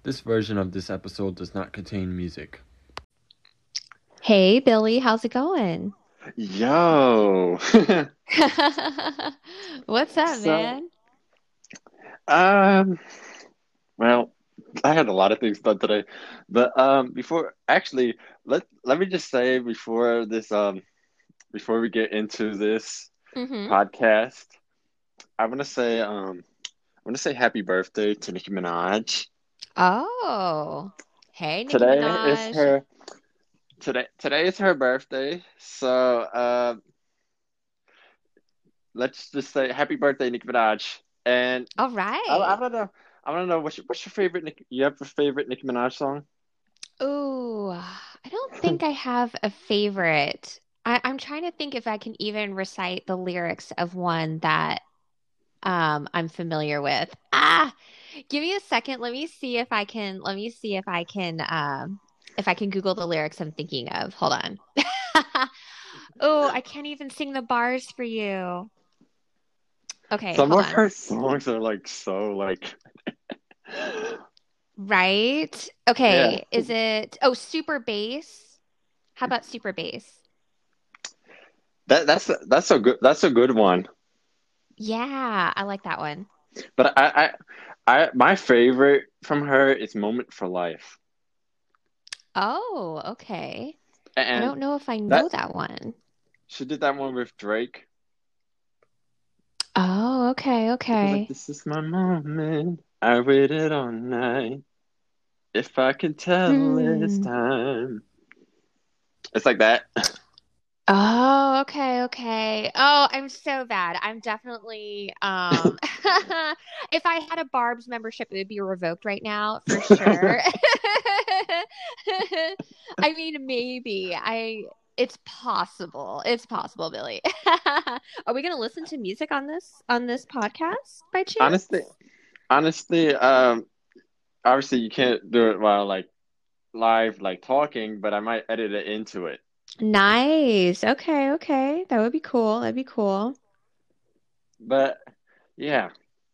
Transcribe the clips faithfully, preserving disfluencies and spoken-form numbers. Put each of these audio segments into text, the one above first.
This version of this episode does not contain music. Hey Billy, how's it going? Yo. What's up, So, man? um, well, I had a lot of things done today, but um, before actually, let let me just say before this um before we get into this Mm-hmm. podcast, I want to say um I want to say happy birthday to Nicki Minaj. Oh, hey, Nicki Today is Minaj. her today today is her birthday, so uh, let's just say happy birthday, Nicki Minaj. And All I, I right. want to know. I want to know what's your, what's your favorite Nick, you have a favorite Nicki Minaj song? Ooh, I don't think I have a favorite. I, I'm trying to think if I can even recite the lyrics of one that um I'm familiar with. Ah, give me a second. Let me see if I can. Let me see if I can. Um, if I can Google the lyrics I'm thinking of. Hold on. Oh, I can't even sing the bars for you. Okay, Some hold of on. her songs are like so like Right? yeah. Okay, is it oh, super bass? How about super bass? That that's that's a good that's a good one. Yeah, I like that one. But I I I my favorite from her is Moment for Life. Oh, okay. I And don't know if I know that that one. she did that one with Drake. Oh, okay, It goes like, okay. "This is my moment. I waited all night. If I can tell it's Hmm. time." It's like that. Oh, okay, okay. Oh, I'm so bad. I'm definitely um if I had a Barb's membership, it would be revoked right now for sure. I mean, maybe. I it's possible. It's possible, Billy. Are we gonna listen to music on this on this podcast by Honestly, chance? honestly, um, obviously you can't do it while like live, like talking, but I might edit it into it. Nice. Okay, okay. That would be cool. That'd be cool. But yeah,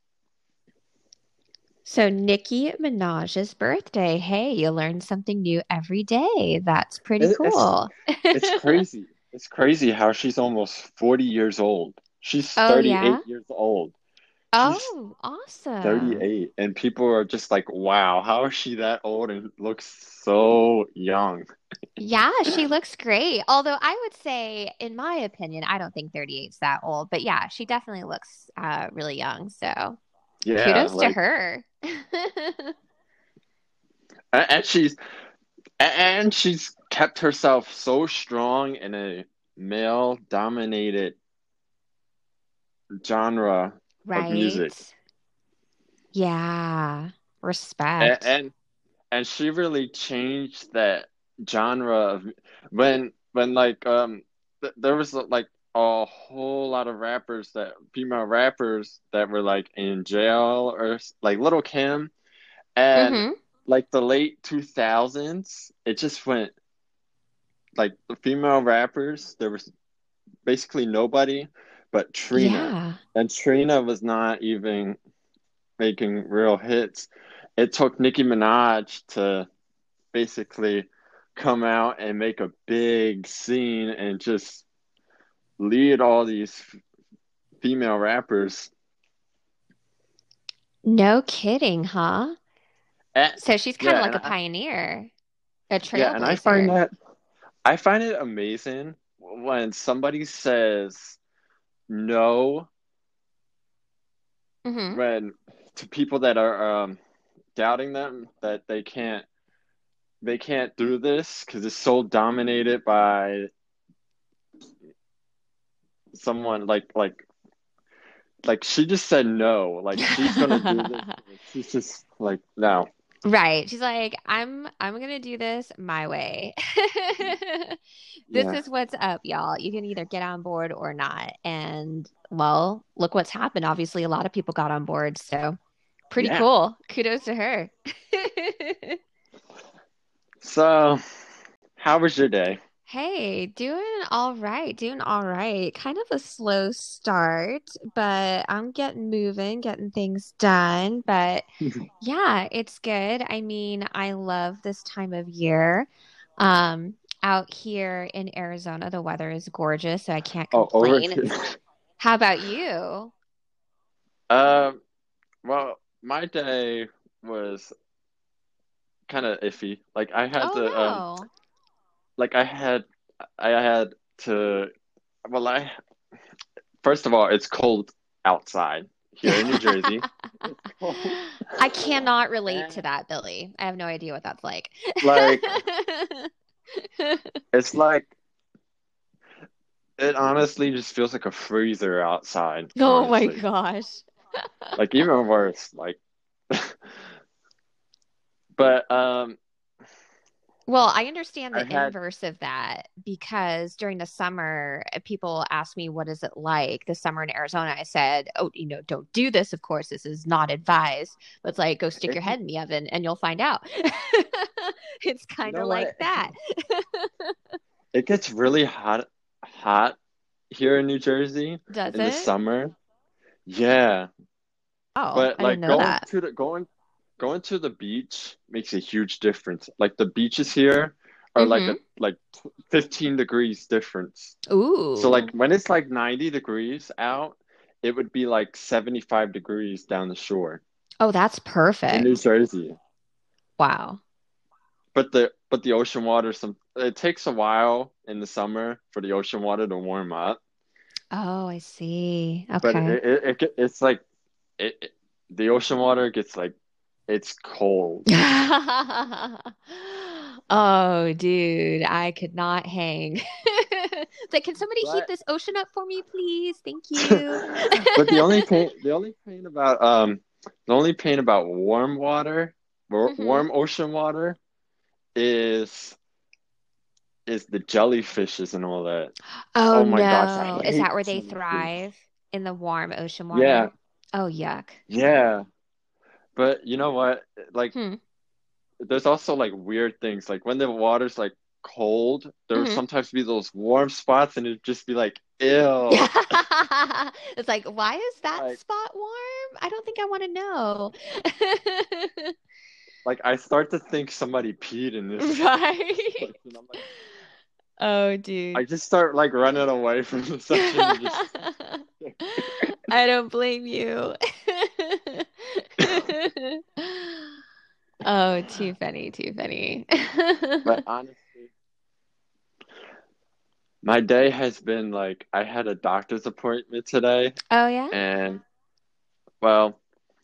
So, Nicki Minaj's birthday. Hey, you learn something new every day. That's pretty it, it's cool. it's crazy. It's crazy how she's almost forty years old. She's Oh, yeah? thirty-eight years old. She's Oh, awesome. thirty-eight, and people are just like, "Wow, how is she that old and looks so young?" Yeah, she looks great. Although I would say, in my opinion, I don't think thirty-eight is that old, but yeah, she definitely looks uh, really young. So Yeah, kudos to like, her. a- and she's and she's kept herself so strong in a male-dominated genre of music. Right? Yeah. And, Respect. and and she really changed that genre of when when like um th there was like a whole lot of rappers that female rappers that were like in jail or s- like Little Kim and Mm-hmm. like the late two thousands it just went like the female rappers there was basically nobody but Trina, Yeah. and Trina was not even making real hits. It took Nicki Minaj to basically come out and make a big scene and just lead all these female rappers. No kidding, huh? And, So she's kind of yeah, like and a I pioneer, a yeah, and I find trailblazer. that I find it amazing when somebody says no Mm-hmm. when to people that are um, doubting them that they can't they can't do this because it's so dominated by someone like like like she just said no like she's gonna do this she's just like no. Right. She's like, I'm I'm gonna do this my way. This Yeah, is what's up, y'all. You can either get on board or not. And well, look what's happened. Obviously, a lot of people got on board, so pretty yeah. cool. Kudos to her. So how was your day? Hey, doing all right, doing all right. Kind of a slow start, but I'm getting moving, getting things done. But yeah, it's good. I mean, I love this time of year. Um, Out here in Arizona, the weather is gorgeous, so I can't Oh, over complain. here. It's, how about you? Um, well, my day was kind of iffy. Like I had to, um, Oh like I had, I had to. Well, I first of all, it's cold outside here in New Jersey. no. It's cold, I cannot relate to and that, Billy. I have no idea what that's like. like it's like it honestly just feels like a freezer outside, Oh my honestly. gosh. Like even worse, like but um Well, I understand I the had inverse of that because during the summer, uh, people ask me, what is it like the summer in Arizona? I said, oh, you know, don't do this. Of course, this is not advised. But it's like, go stick your it, head in the oven and you'll find out. It's you kind know of like what? that. It gets really hot hot here in New Jersey Does in the it? summer. Yeah, Oh, but I didn't like know going that. to the going going to the beach makes a huge difference. Like the beaches here are like Mm-hmm. a like fifteen degrees difference. So like Ooh. when it's like ninety degrees out, it would be like seventy-five degrees down the shore Oh, that's in New perfect. Jersey. Wow. But the but the ocean water some it takes a while in the summer for the ocean water to warm up. Oh, I see. But Okay. it it, it get- it's like it, it the ocean water gets like it's cold. Oh, dude, I could not hang. It's like, can somebody heat But this ocean up for me, please? Thank you. but the only pain the only pain about um the only pain about warm water wa- Hmm. warm ocean water is is the jellyfishes and all that. Oh Oh my gosh, I no. Is hate that where they jellyfish. thrive in the warm ocean Yeah, water? Oh, yuck. yeah. But you know what? Like Hmm. there's also like weird things. Like when the water's like cold, there will Hmm. sometimes be those warm spots and it'd just be like, ew. It's like, why is that Like spot warm? I don't think I want to know. like I start to think somebody peed in this Right? place, and I'm like Oh, I dude. just start like running away from the section and just I don't blame you. Oh, too funny, too funny. but honestly, my day has been like I had a doctor's appointment today Oh, yeah? and well,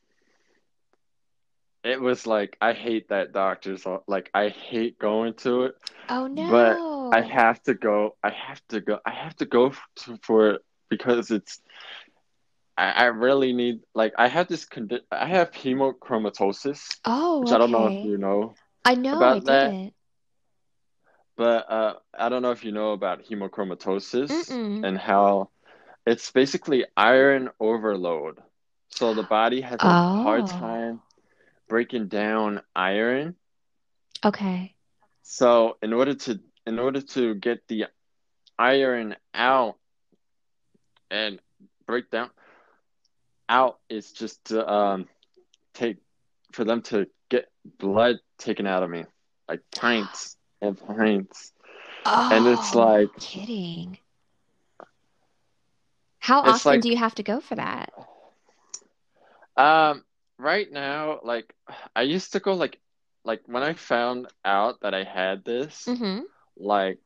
it was like I hate that doctor's like I hate going to it, Oh, but I no. have to go. I have to go. I have to go to, for it because it's I, I really need like I have this condi I have hemochromatosis, Oh, which I don't know if okay. you know I know I about that, didn't. but uh I don't know if you know about hemochromatosis Mm-mm. and how it's basically iron overload. So the body has a hard Oh, time breaking down iron. okay. So in order to in order to get the iron out and break down out is just to um take for them to get blood taken out of me, like pints and pints. And it's Oh, no like kidding. How it's often do like you have to go for that? um right now, like I used to go like like when I found out that I had this, Mm-hmm. like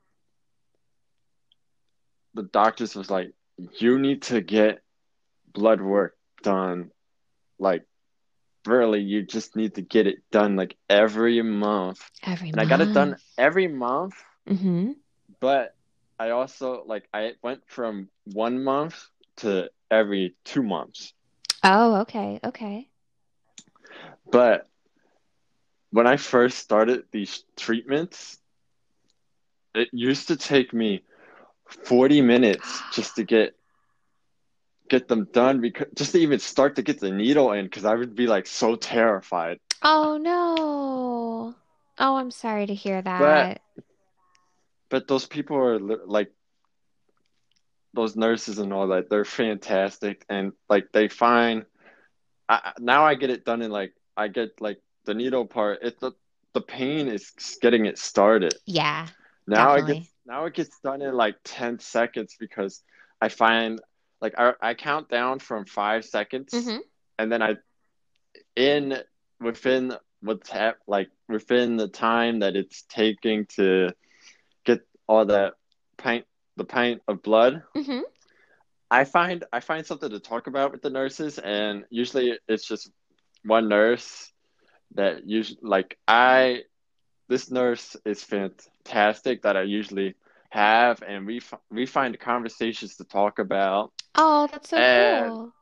the doctors was like, you need to get blood work done. Like really, you just need to get it done like every month. Every And I got it done month. every month, Mm-hmm. but I also like I went from one month to every two months. Oh, okay, okay. But when I first started these treatments, it used to take me forty minutes just to get get them done because just to even start to get the needle in because I would be like so terrified. Oh no. Oh, I'm sorry to hear But that. but those people are li- like those nurses and all that. They're fantastic, and like they find. I, now I get it done in like I get like the needle part. It's the the pain is getting it started. Yeah, Now it gets definitely. now it gets done in like ten seconds because I find like I I count down from five seconds Mm-hmm. and then I in within what's hap like within the time that it's taking to get all that pint the pint of blood. Mm-hmm. I find I find something to talk about with the nurses, and usually it's just one nurse that usually like I this nurse is fantastic that I usually have, and we f- we find conversations to talk about, Oh, that's so and cool.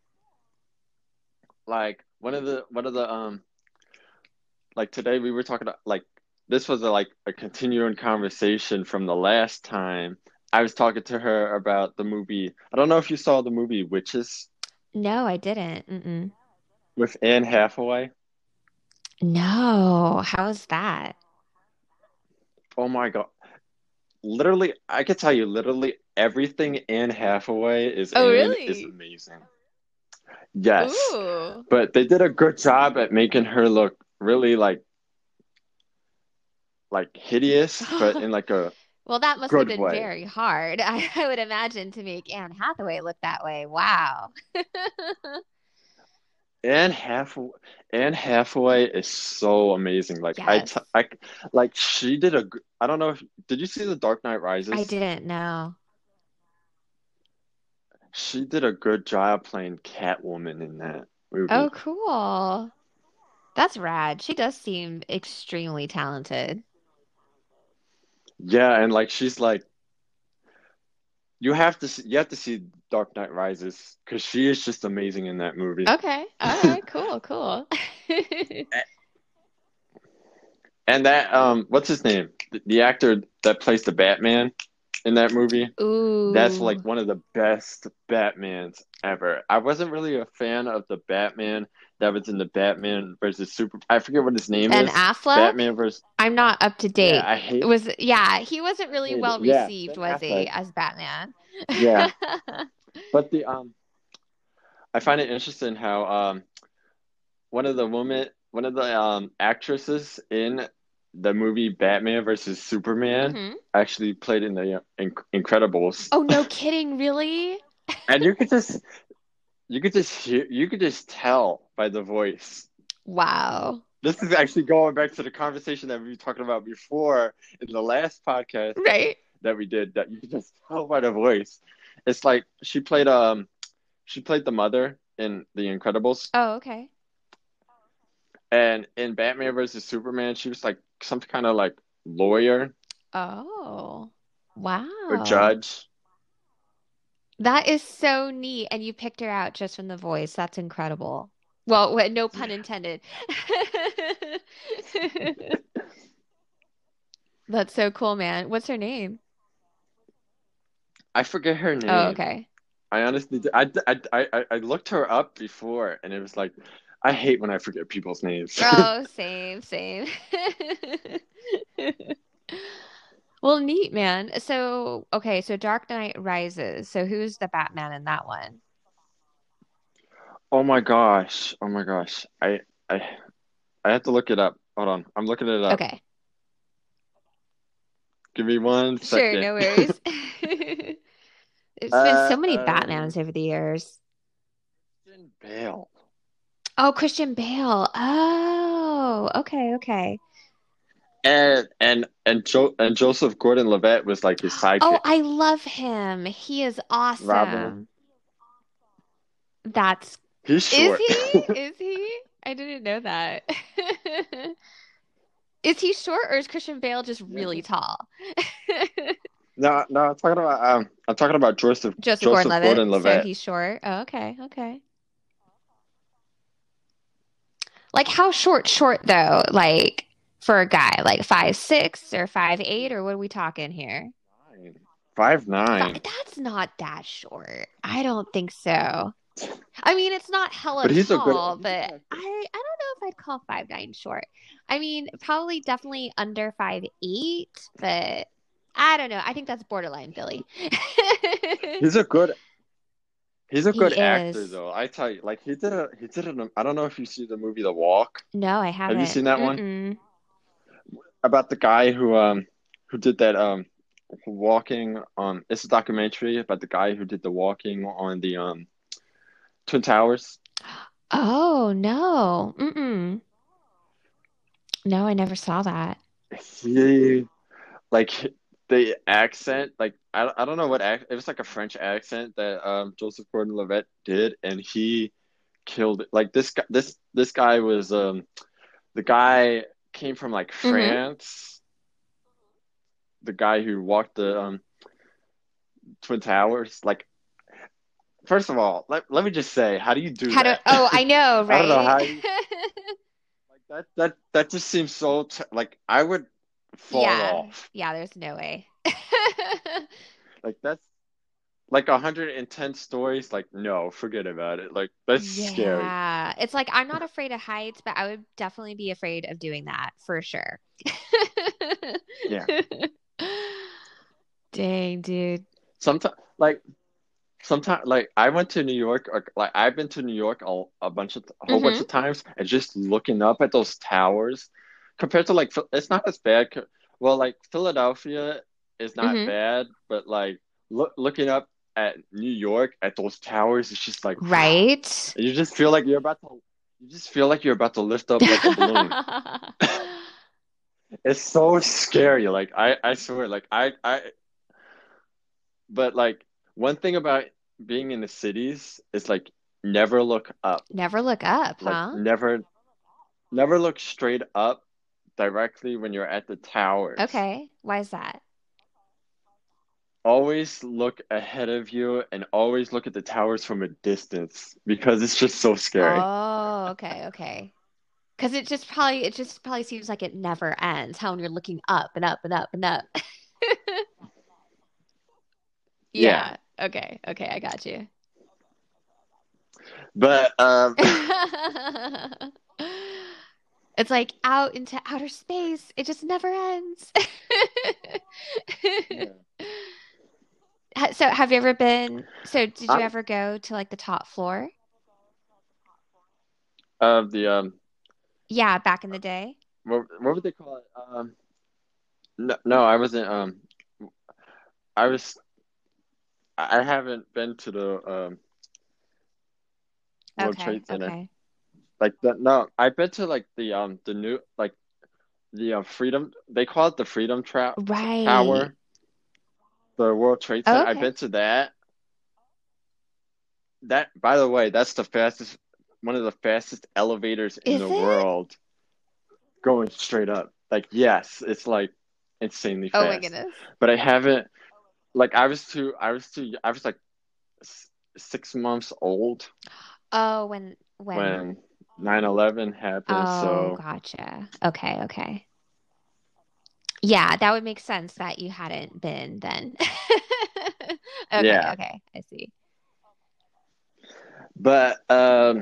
like one of the one of the um like today we were talking about like this was a, like a continuing conversation from the last time I was talking to her about the movie. I don't know if you saw the movie Witches No, I didn't. Mm-mm. with Anne Hathaway. No, how's that? Oh my God. Literally, I could tell you literally everything Anne Hathaway is Oh, in is really? amazing. Yes, Ooh. but they did a good job at making her look really like like hideous, but in like a Well, that must have good been way. very hard. I, I would imagine to make Anne Hathaway look that way. Wow. Anne Hathaway, Anne Hathaway is so amazing. Like I, Yes, t I, like she did a. g- I don't know if did you see The Dark Knight I Rises? didn't know. She did a good job playing Catwoman in that Oh, movie. cool. That's rad. She does seem extremely talented. Yeah, and like she's like you have to see, you have to see Dark Knight Rises because she is just amazing in that movie. Okay. All right. Cool. Cool. And that um, what's his name? The, the actor that plays the Batman in that movie. That's like Ooh. one of the best Batmans ever. I wasn't really a fan of the Batman that was in the Batman versus Super. I forget what his name And is. Affleck? Batman versus. I'm not up to Yeah, date. I It hate, was, yeah, he wasn't really hate it. well Yeah, received, Ben was he, Affleck. as Batman? Yeah, but the um, I find it interesting how um, one of the woman, one of the um actresses in the movie Batman versus Superman hmm actually played in the uh, In Incredibles, Oh, no kidding, really? and you could just you could just hear you could just tell by the voice. Wow. This is actually going back to the conversation that we were talking about before in the last podcast Right. that we did that you could just tell by the voice. It's like she played um she played the mother in The Incredibles, Oh, okay. and in Batman versus Superman she was like some kind of like lawyer Oh, or wow. judge. That is so neat. And you picked her out just from the voice. That's incredible. Well, wait, no pun Yeah. intended. That's so cool, man. What's her name? I forget her Oh, name. okay. I honestly I, I, I, I looked her up before and it was like I hate when I forget people's names. Oh, same, same. Well, neat, man. So, okay, so Dark Knight Rises. So who's the Batman in that one? Oh my gosh. Oh my gosh. I I I have to look it up. Hold on. I'm looking it up. Okay. Give me one Sure, second. no worries. There's been uh so many um Batmans over the years. Christian Bale. Oh, Christian Bale. Oh, okay, okay. And and and Jo and Joseph Gordon-Levitt was like his Oh, sidekick. I love him. He is Robin. awesome. That's, He's is short. he? Is he? I didn't know that. Is he short or is Christian Bale just Yeah. really tall? No, no, I'm talking about um I'm talking about Joseph Joseph Joseph Gordon-Levitt, so Gordon-Levitt. he's short. Oh, okay, okay. Like how short, short though? Like for a guy, like five six or five eight, or what are we talking here? Nine. Five Five, nine. that's not that short. I don't think so. I mean, it's not hella But he's a good tall, he's a but good I actor. I don't know if I'd call five nine short. I mean, probably definitely under five eight, but I don't know. I think that's borderline Philly. He's a good he's a He good actor is. though. I tell you, like he did a he did an I don't know if you see the movie The Walk. No, I Have you haven't. seen that one? Mm-mm. About the guy who um who did that um walking um it's a documentary about the guy who did the walking on the um Twin Towers. Oh, no. Mm-mm. No, I never saw that. He like the accent like I, I don't know what ac it was like a French accent that um Joseph Gordon-Levitt did and he killed it. Like this guy this this guy was um the guy came from like Mm-hmm. France, the guy who walked the um Twin Towers. Like first of all, let, let me just say, how do you do How do, that? oh, I know, I don't know right? how you like that that that just seems so t like I would fall Yeah. off. Yeah, there's no way. Like that's like one hundred ten stories, like no, forget about it. Like that's scary. Yeah. It's like I'm not afraid of heights, but I would definitely be afraid of doing that for sure. Yeah. Dang, dude. Sometimes like sometimes like I went to New York or like I've been to New York a, a bunch of a whole bunch Mm-hmm. of times and just looking up at those towers compared to like Phil- it's not as bad. co- Well, like Philadelphia is not Mm-hmm. bad, but like look looking up at New York at those towers, it's just like Right? you just feel like you're about to you just feel like you're about to lift up like a balloon. It's so scary. Like I I swear like I I but like one thing about being in the cities is like never look up. Never look up, Like huh? never never look straight up directly when you're at the towers. Okay. Why is that? Always look ahead of you and always look at the towers from a distance because it's just so scary. Oh, okay, okay. Because it just probably it just probably seems like it never ends. How when you're looking up and up and up and up. Yeah. Yeah. Okay. Okay. I got you. But um It's like out into outer space. It just never ends. yeah. Ha- So, have you ever been? So, did you I'm ever go to like the top floor? of the um Yeah, back in the day. what what would they call it? Um no, no, I wasn't um I was I haven't been to the um World Okay. Trade Center. Okay. Like that no, I've been to like the um the new like the uh, Freedom they call it the Freedom Tra Right. Tower, the World Trade Oh, Center. I've okay. been to that. That by the way, that's the fastest one of the fastest elevators in Is the it? world going straight up. Like yes, it's like insanely Oh my fast. goodness. But I haven't like I was too I was too I was like s- six months old Oh, when when when nine eleven happened, oh, so gotcha. Okay, okay. Yeah, that would make sense that you hadn't been then. Okay, yeah. okay. I see. But um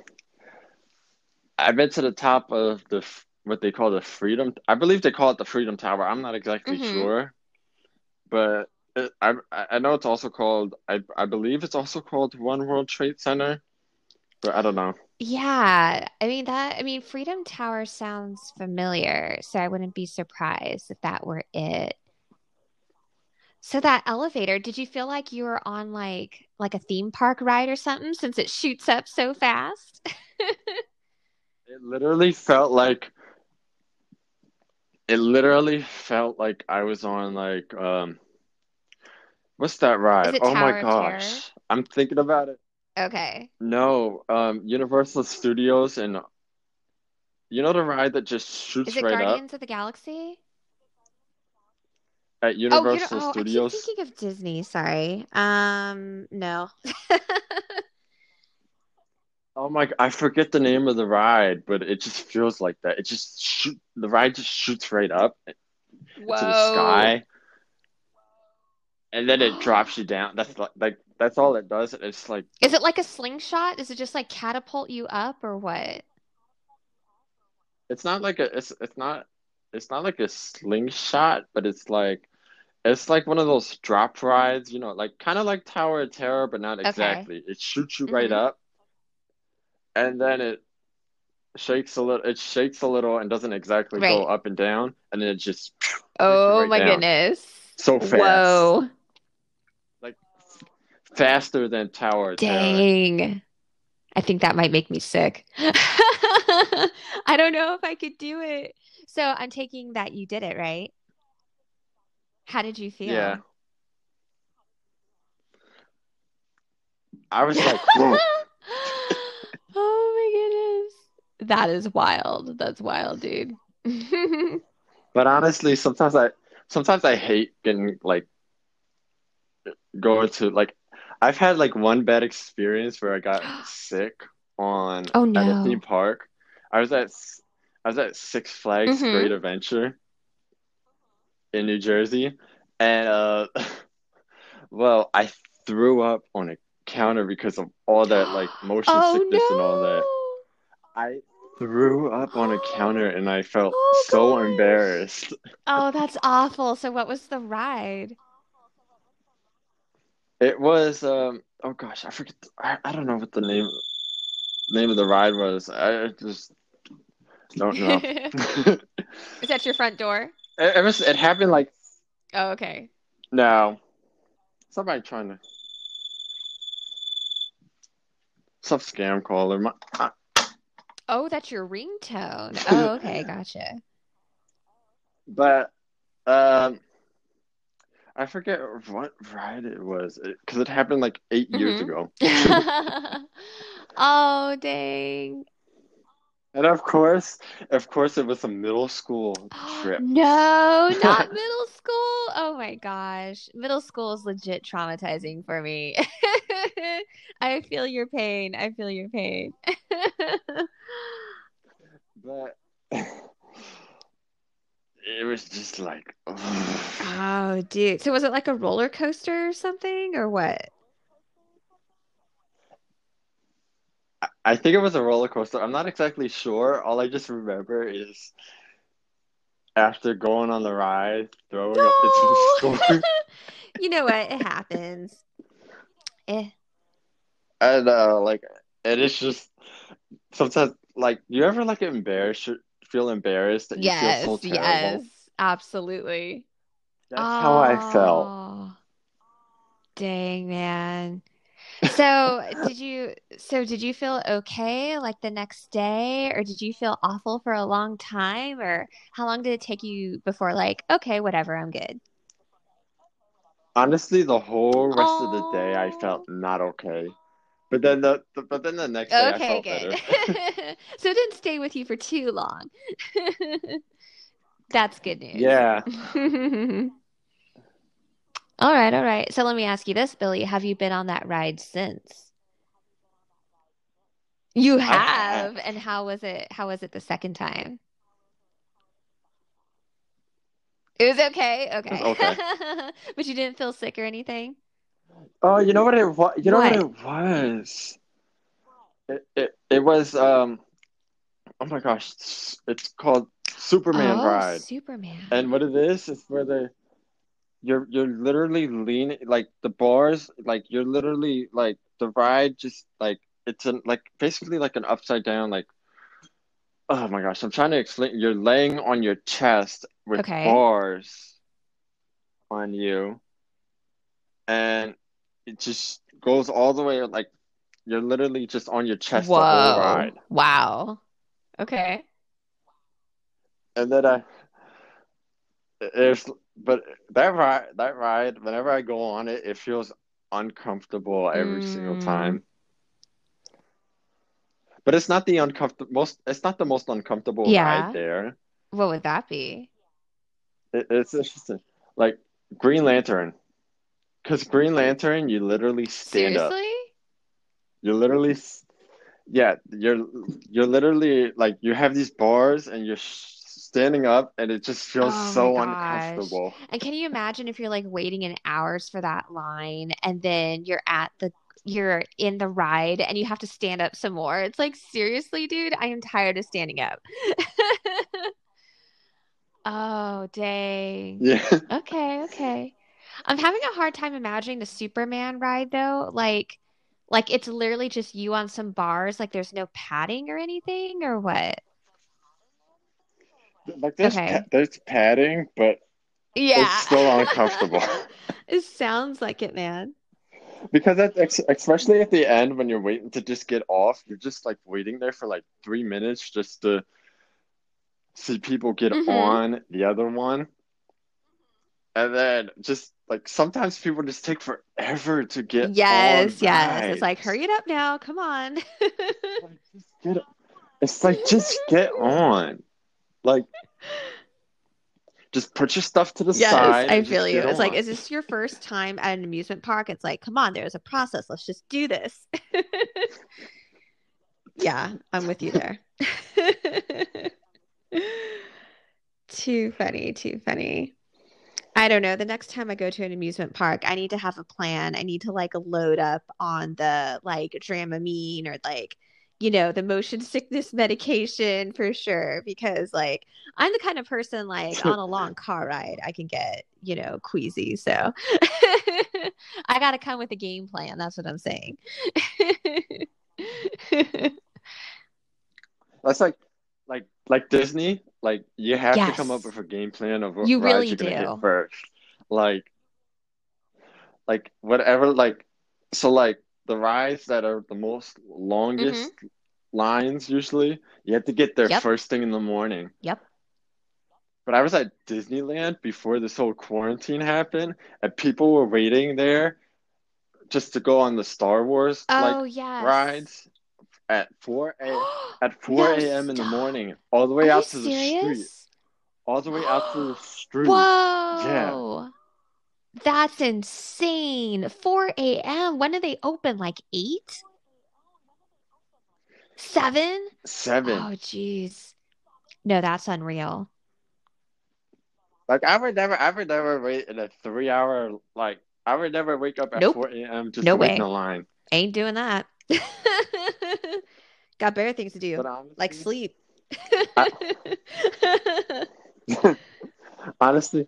I've been to the top of the f- what they call the Freedom. I believe they call it the Freedom Tower. I'm not exactly Mm-hmm. sure, but it, I I know it's also called. I I believe it's also called One World Trade Center, but I don't know. Yeah, I mean that I mean Freedom Tower sounds familiar, so I wouldn't be surprised if that were it. So that elevator, did you feel like you were on like like a theme park ride or something since it shoots up so fast? It literally felt like it literally felt like I was on like um what's that Is ride? it Oh my Tower of Terror? gosh, I'm thinking about it. Okay. No, um, Universal Studios and you know the ride that just Is shoots it right up Guardians of the Galaxy? at Oh, you know, Universal oh, I keep Studios. thinking of Disney. Sorry. Um, no. Oh my, I forget the name of the ride, but it just feels like that. It just shoot, the ride just shoots right up into the Whoa. sky, and then it drops you down. That's like, like that's all it does. It's like Is it like a slingshot? Does it just like catapult you up or what? it's not like a it's it's not it's not like a slingshot, but it's like It's like one of those drop rides, you know, like kind of like Tower of Terror, but not Okay. exactly. It shoots you right Hmm. up, and then it shakes a little. It shakes a little and doesn't exactly go Right. up and down, and then it just brings you Oh right my down goodness. so fast, Whoa. like faster than Tower of Terror. Dang. I think that might make me sick. I don't know if I could do it. So I'm taking that you did it, right? How did you Yeah, feel? I was like, whoa. Oh my goodness. That is wild. That's wild, dude. But honestly, sometimes I sometimes I hate getting like going to like I've had like one bad experience where I got sick on Oh at a theme no. park. I was at S- I was at Six Flags Hmm. Great Adventure in New Jersey, and uh, well, I threw up on a counter because of all that like motion Oh sickness and all that. no. I threw up on a counter and I felt Oh so gosh. embarrassed. Oh, that's awful. So what was the ride? It was um oh gosh, I forget I, I don't know what the name name of the ride was. I just don't know. it, Is that your front door? it was it happened like Oh, okay. no. Somebody trying to some scam caller. My, I, Oh, that's your ringtone. Oh, okay, gotcha. but um I forget what ride it was because it, it happened like eight years Hmm. ago. Oh, dang. And of course, of course, it was a middle school trip. No, not middle school. Oh my gosh. Middle school is legit traumatizing for me. I feel your pain. I feel your pain. But it was just like, Oh, dude. So was it like a roller coaster or something or what? I think it was a roller coaster. I'm not exactly sure. All I just remember is after going on the ride, throwing up into the No. store. You know what? It happens. Eh. And uh like and it's just sometimes like you ever like embarrassed feel embarrassed that you feel Yes, so yes. terrible? Absolutely. That's how I felt. Oh, dang, man. So, did you so did you feel okay like the next day or did you feel awful for a long time or how long did it take you before like, okay, whatever, I'm good? Honestly, the whole rest of the day I felt Oh, not okay. But then the, the but then the next day I okay, felt good. better. So it didn't stay with you for too long. That's good news. Yeah, All right, all right. So let me ask you this, Billy. Have you been on that ride since? You I have. have. And how was it? How was it the second time? It was okay. It was Okay. okay. But you didn't feel sick or anything? Oh, you know what it was? You know what What? it was? It it, it was um oh my gosh, it's it's called Superman Oh, Ride. And Superman. what it is is where the you're you're literally leaning like the bars like you're literally like the ride just like it's an like basically like an upside down like oh my gosh, I'm trying to explain. You're laying on your chest with Okay. bars on you, and it just goes all the way like you're literally just on your chest the whole Whoa. ride. Wow. Okay. And then I, it's but that ride, that ride, whenever I go on it, it feels uncomfortable every single Mm, time. But it's not the uncomfortable most. It's not the most uncomfortable ride yeah. there. What would that be? It, it's interesting, like Green Lantern, because Green Lantern, you literally stand up. Seriously? You literally yeah, you're you're literally like you have these bars and you're sh standing up and it just feels Oh my so gosh. uncomfortable. And can you imagine if you're like waiting in hours for that line and then you're at the you're in the ride and you have to stand up some more? It's like, seriously, dude, I am tired of standing up. Oh, dang. Yeah. Okay, okay. I'm having a hard time imagining the Superman ride though. Like, like it's literally just you on some bars. Like, there's no padding or anything, or what? Like there's pa Okay. there's padding, but it's Yeah. still uncomfortable. It sounds like it, man. Because that's ex especially at the end when you're waiting to just get off, you're just like waiting there for like three minutes just to see people get Mm-hmm. on the other one. And then just like sometimes people just take forever to get on Yes, yes. It's like, rides. hurry it up now. Come on. Like just get it's like just get on. Like just put your stuff to the Yes, side I and feel just you. get It's like, on. is this your first time at an amusement park? It's like, come on, there's a process. Let's just do this. Yeah, I'm with you there. Too funny, too funny. I don't know. The next time I go to an amusement park, I need to have a plan. I need to like load up on the like Dramamine or like, you know, the motion sickness medication for sure. Because like I'm the kind of person like on a long car ride, I can get, you know, queasy. So I gotta come with a game plan. That's what I'm saying. That's like like like Disney, like you have to come up Yes, with a game plan of what you rides really you're gonna hit do. first. Like like whatever like so like the rides that are the most Hmm. longest lines usually, you have to get there Yep. first thing in the morning. Yep. But I was at Disneyland before this whole quarantine happened, and people were waiting there just to go on the Star Wars like Oh, yes. rides at four a at four No, a m in the stop. morning, all the Are way you out to the street, serious? all the way out to the street. Yeah, Whoa. That's insane. four a m. When do they open? Like eight? seven? seven. Oh, geez. No, that's unreal. Like I would never, I would never wait in a three hour like I would never wake up at Nope. four a m just No to wait in a way. line. Ain't doing that. Got better things to do, But like honestly, sleep. I, honestly,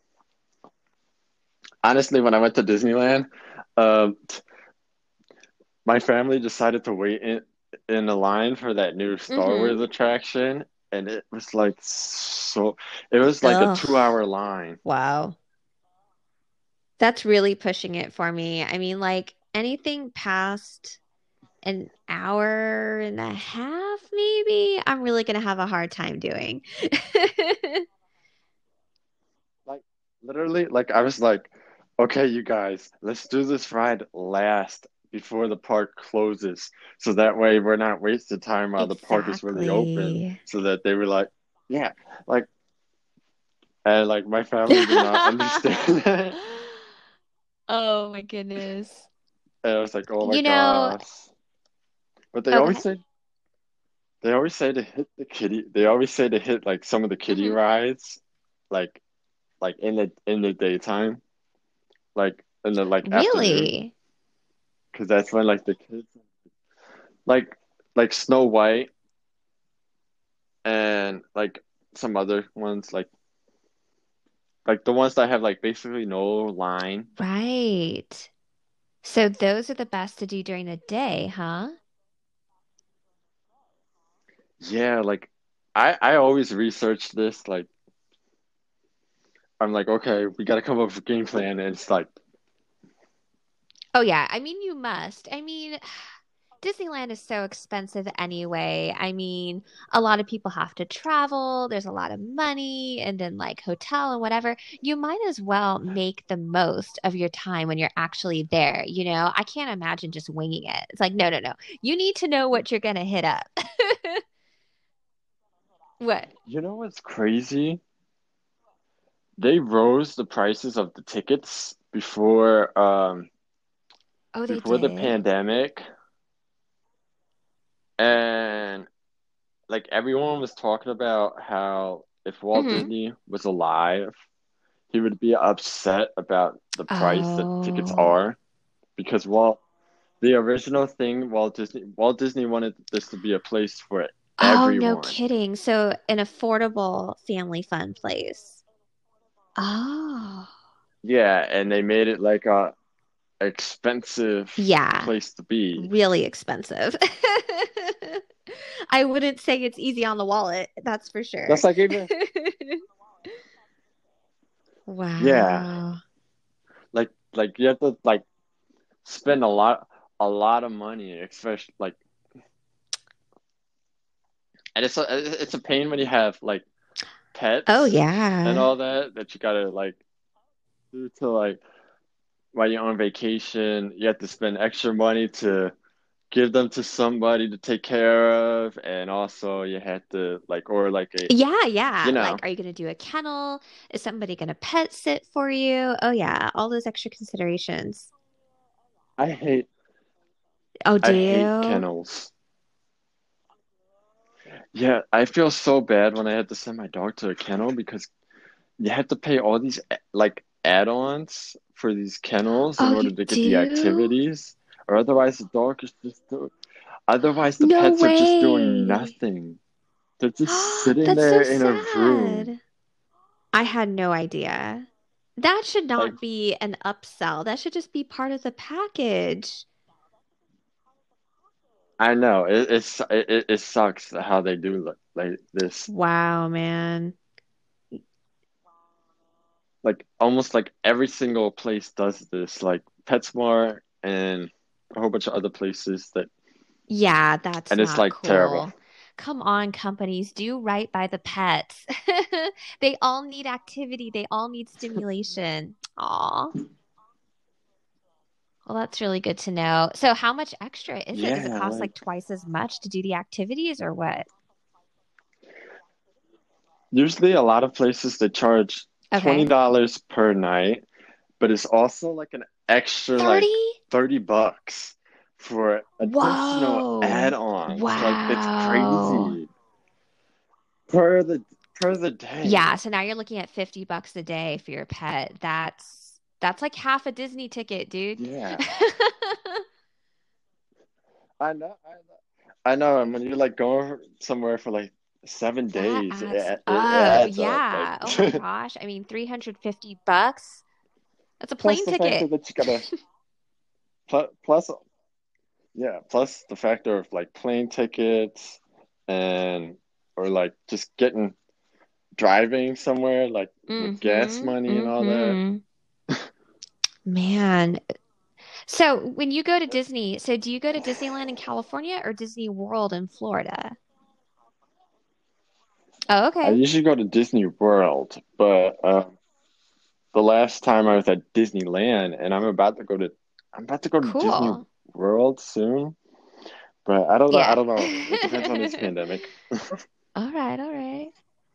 honestly, when I went to Disneyland, um, my family decided to wait in in a line for that new Star Hmm. Wars attraction, and it was like so, it was like a Ugh. two hour line. Wow. That's really pushing it for me. I mean, like anything past an hour and a half, maybe, I'm really gonna have a hard time doing. Like literally, like I was like, okay, you guys, let's do this ride last before the park closes, so that way we're not wasting time while the park is really open. Exactly. So that they were like, yeah, like, and like my family did not understand that, Oh my goodness. and I was like, oh my You know, gosh. But they oh, go always ahead. say they always say to hit the kiddie. They always say to hit like some of the kiddie Hmm. rides, like like in the in the daytime, like in the like afternoon, Really? because that's when like the kids like like Snow White and like some other ones like like the ones that have like basically no line. Right. So those are the best to do during the day, huh? Yeah, like I I always research this. Like I'm like, okay, we got to come up with a game plan, and it's like, Oh yeah, I mean you must. I mean, Disneyland is so expensive anyway. I mean, a lot of people have to travel, there's a lot of money, and then like hotel and whatever. You might as well make the most of your time when you're actually there, you know? I can't imagine just winging it. It's like, no, no, no. You need to know what you're gonna hit up. What? you know what's crazy? They rose the prices of the tickets before um Oh, they before the did? pandemic, and like everyone was talking about how if Walt Hmm. Disney was alive, he would be upset about the price that tickets Oh. are because Walt the original thing Walt Disney Walt Disney wanted this to be a place for Oh, no everyone. kidding. So an affordable family fun place. Oh. Yeah, and they made it like a expensive Yeah, place to be. really expensive. I wouldn't say it's easy on the wallet, that's for sure. That's like even yeah, Wow. like like you have to like spend a lot a lot of money, especially like and it's a it's a pain when you have like Oh, pets and yeah. all that that you gotta like do to like while you're on vacation, you have to spend extra money to give them to somebody to take care of, and also you have to like or like a Yeah, yeah. you Like, know, are you going to do a kennel? Is somebody going to pet sit for you? Oh, yeah. All those extra considerations. I hate Oh, do I hate you? kennels. Yeah, I feel so bad when I had to send my dog to a kennel because you have to pay all these like add-ons for these kennels in Oh, order you to get the do? activities, or otherwise the dog is just do otherwise the No pets are just doing way. nothing. They're just sitting That's so there in a room. sad. I had no idea. That should Like not be an upsell. That should just be part of the package. I know it it's it, it sucks how they do like, like this. Wow, man. Like almost like every single place does this. Like PetSmart and a whole bunch of other places that, Yeah, that's and it's not like terrible. cool. Come on, companies, do right by the pets. They all need activity. They all need stimulation. Aw. Well, that's really good to know. So, how much extra is it? Does it Yeah, cost like like twice as much to do the activities or what? usually a lot of places they charge Okay. twenty dollars per night, but it's also like an extra like thirty? thirty bucks for additional Whoa. add-ons. Like it's Wow. crazy per the per the day. Yeah, so now you're looking at fifty bucks a day for your pet. That's that's like half a Disney ticket, dude. Yeah, I know, I know. I know, and when you're like going somewhere for like seven That days, adds it it up. adds up. Like Yeah. Oh my gosh. I mean, three hundred fifty bucks. That's a plus plane the factor ticket. that you gotta plus, plus yeah, plus the factor of like plane tickets and or like just getting driving somewhere like with gas Mm-hmm. money and all that. Mm-hmm. Man. So when you go to Disney, so do you go to Disneyland in California or Disney World in Florida? Oh, I okay. usually go to Disney World, but um, the last time I was at Disneyland, and I'm about to go to I'm about to go to Disney Cool. World soon, but I don't know. I Yeah. don't know. It depends on this pandemic. All right, all right.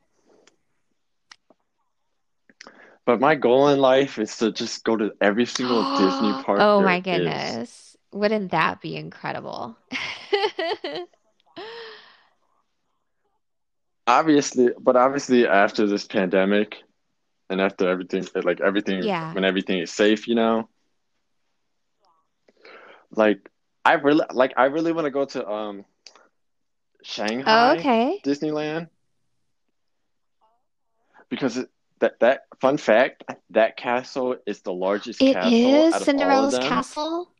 But my goal in life is to just go to every single Disney park Oh my there is. goodness. Wouldn't that be incredible? Obviously, but obviously after this pandemic and after everything, like everything, Yeah. when everything is safe, you know, like I really, like I really want to go to um Oh, Shanghai okay. Disneyland because it, that that fun fact, that castle is the largest It castle is out of all of Cinderella's them. castle.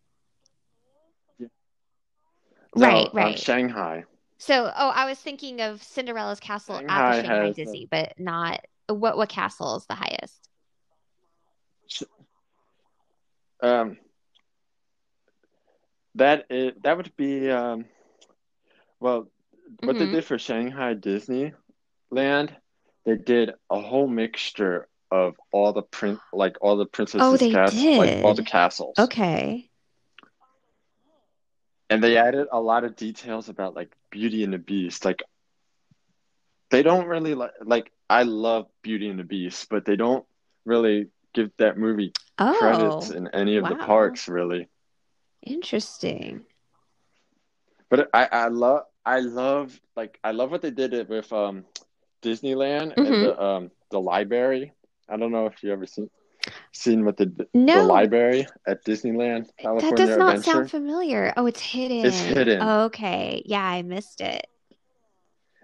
Right, No, um, right. Shanghai. So, oh, I was thinking of Cinderella's castle at the Shanghai Shanghai has the Disney, but not what what castle is the highest? um that is that would be um well what they Hmm. did for Shanghai Disneyland, they did a whole mixture of all the print like all the Oh, princesses they cast like all the did. castles. Okay. And they added a lot of details about like Beauty and the Beast. Like they don't really like like I love Beauty and the Beast, but they don't really give that movie credits Oh, in any of the wow. parks really. Interesting. But I I love I love like I love what they did it with um Disneyland and Hmm. the um the library. I don't know if you ever seen seen what the the No, library at Disneyland that does California not sound Adventure. familiar. Oh, it's It's hidden. hidden. Okay. Yeah, I missed it.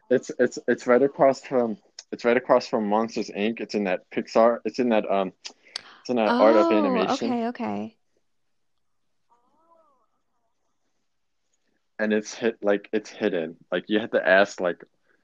It's it's it's right across from it's right across from Monsters Inc. It's in that Pixar. It's in that um. It's in that Art of Oh, Animation, okay, okay. and it's hit like it's hidden. Like you have to ask like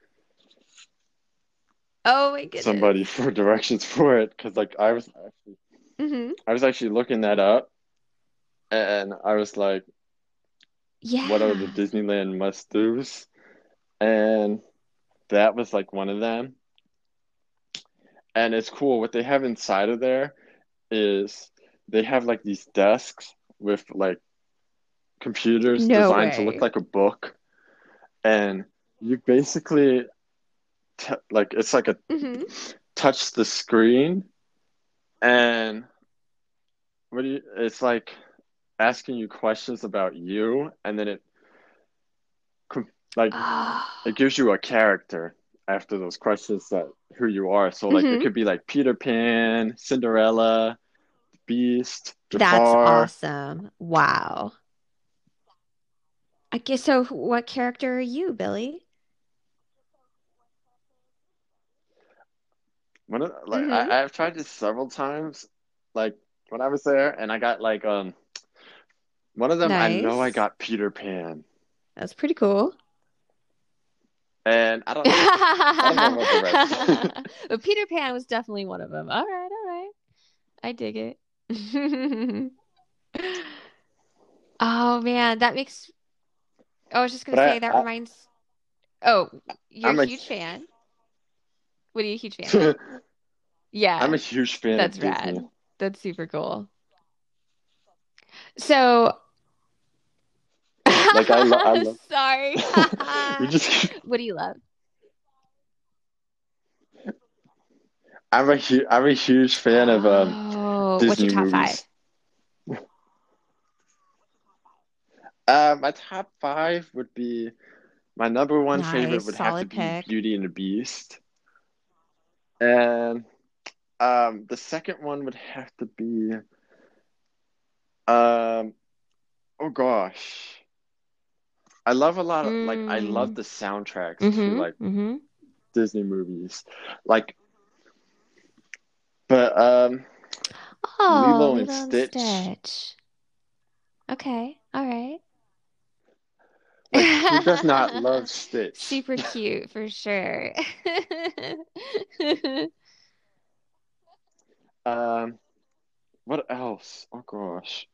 Oh my goodness. somebody for directions for it because like I was actually Hmm. I was actually looking that up, and I was like, what are the Yeah. Disneyland must-dos? And that was like one of them. And it's cool. What they have inside of there is they have like these desks with like computers No designed to look way. like a book, and you basically t like it's like a Hmm. touch the screen, and what do you, it's like asking you questions about you, and then it com- like Oh. it gives you a character after those questions that who you are. So like it Hmm. could be like Peter Pan, Cinderella, Beast, That's Jafar. awesome. Wow. I guess so. What character are you, Billy? One of, like Hmm. I, I've tried this several times, like when I was there, and I got like um one of them I know I Nice. got Peter Pan, That's pretty cool. and I don't I don't know about the rest. But Peter Pan was definitely one of them. All right, all right. I dig it. Oh man, that makes I was just gonna But I, say that I reminds Oh, you're a I'm a huge fan. What are you a huge fan of? I'm a Yeah, huge fan that's of Disney. rad. That's super cool. So, Like I love I love sorry. we just What do you love? I'm a hu I'm a huge fan of um Oh, what's your Disney top five? movies. Uh, my top five would be my number one favorite Nice, would have to solid be pick. Beauty and the Beast, and um the second one would have to be um oh gosh, I love a lot of like I love Mm, the soundtracks to mm-hmm, like mm-hmm. Disney movies, like but um Oh, Lilo and Lilo and Stitch, Stitch. Okay, all right. like who does not love Stitch? Super cute for sure. Um, what else? Oh gosh.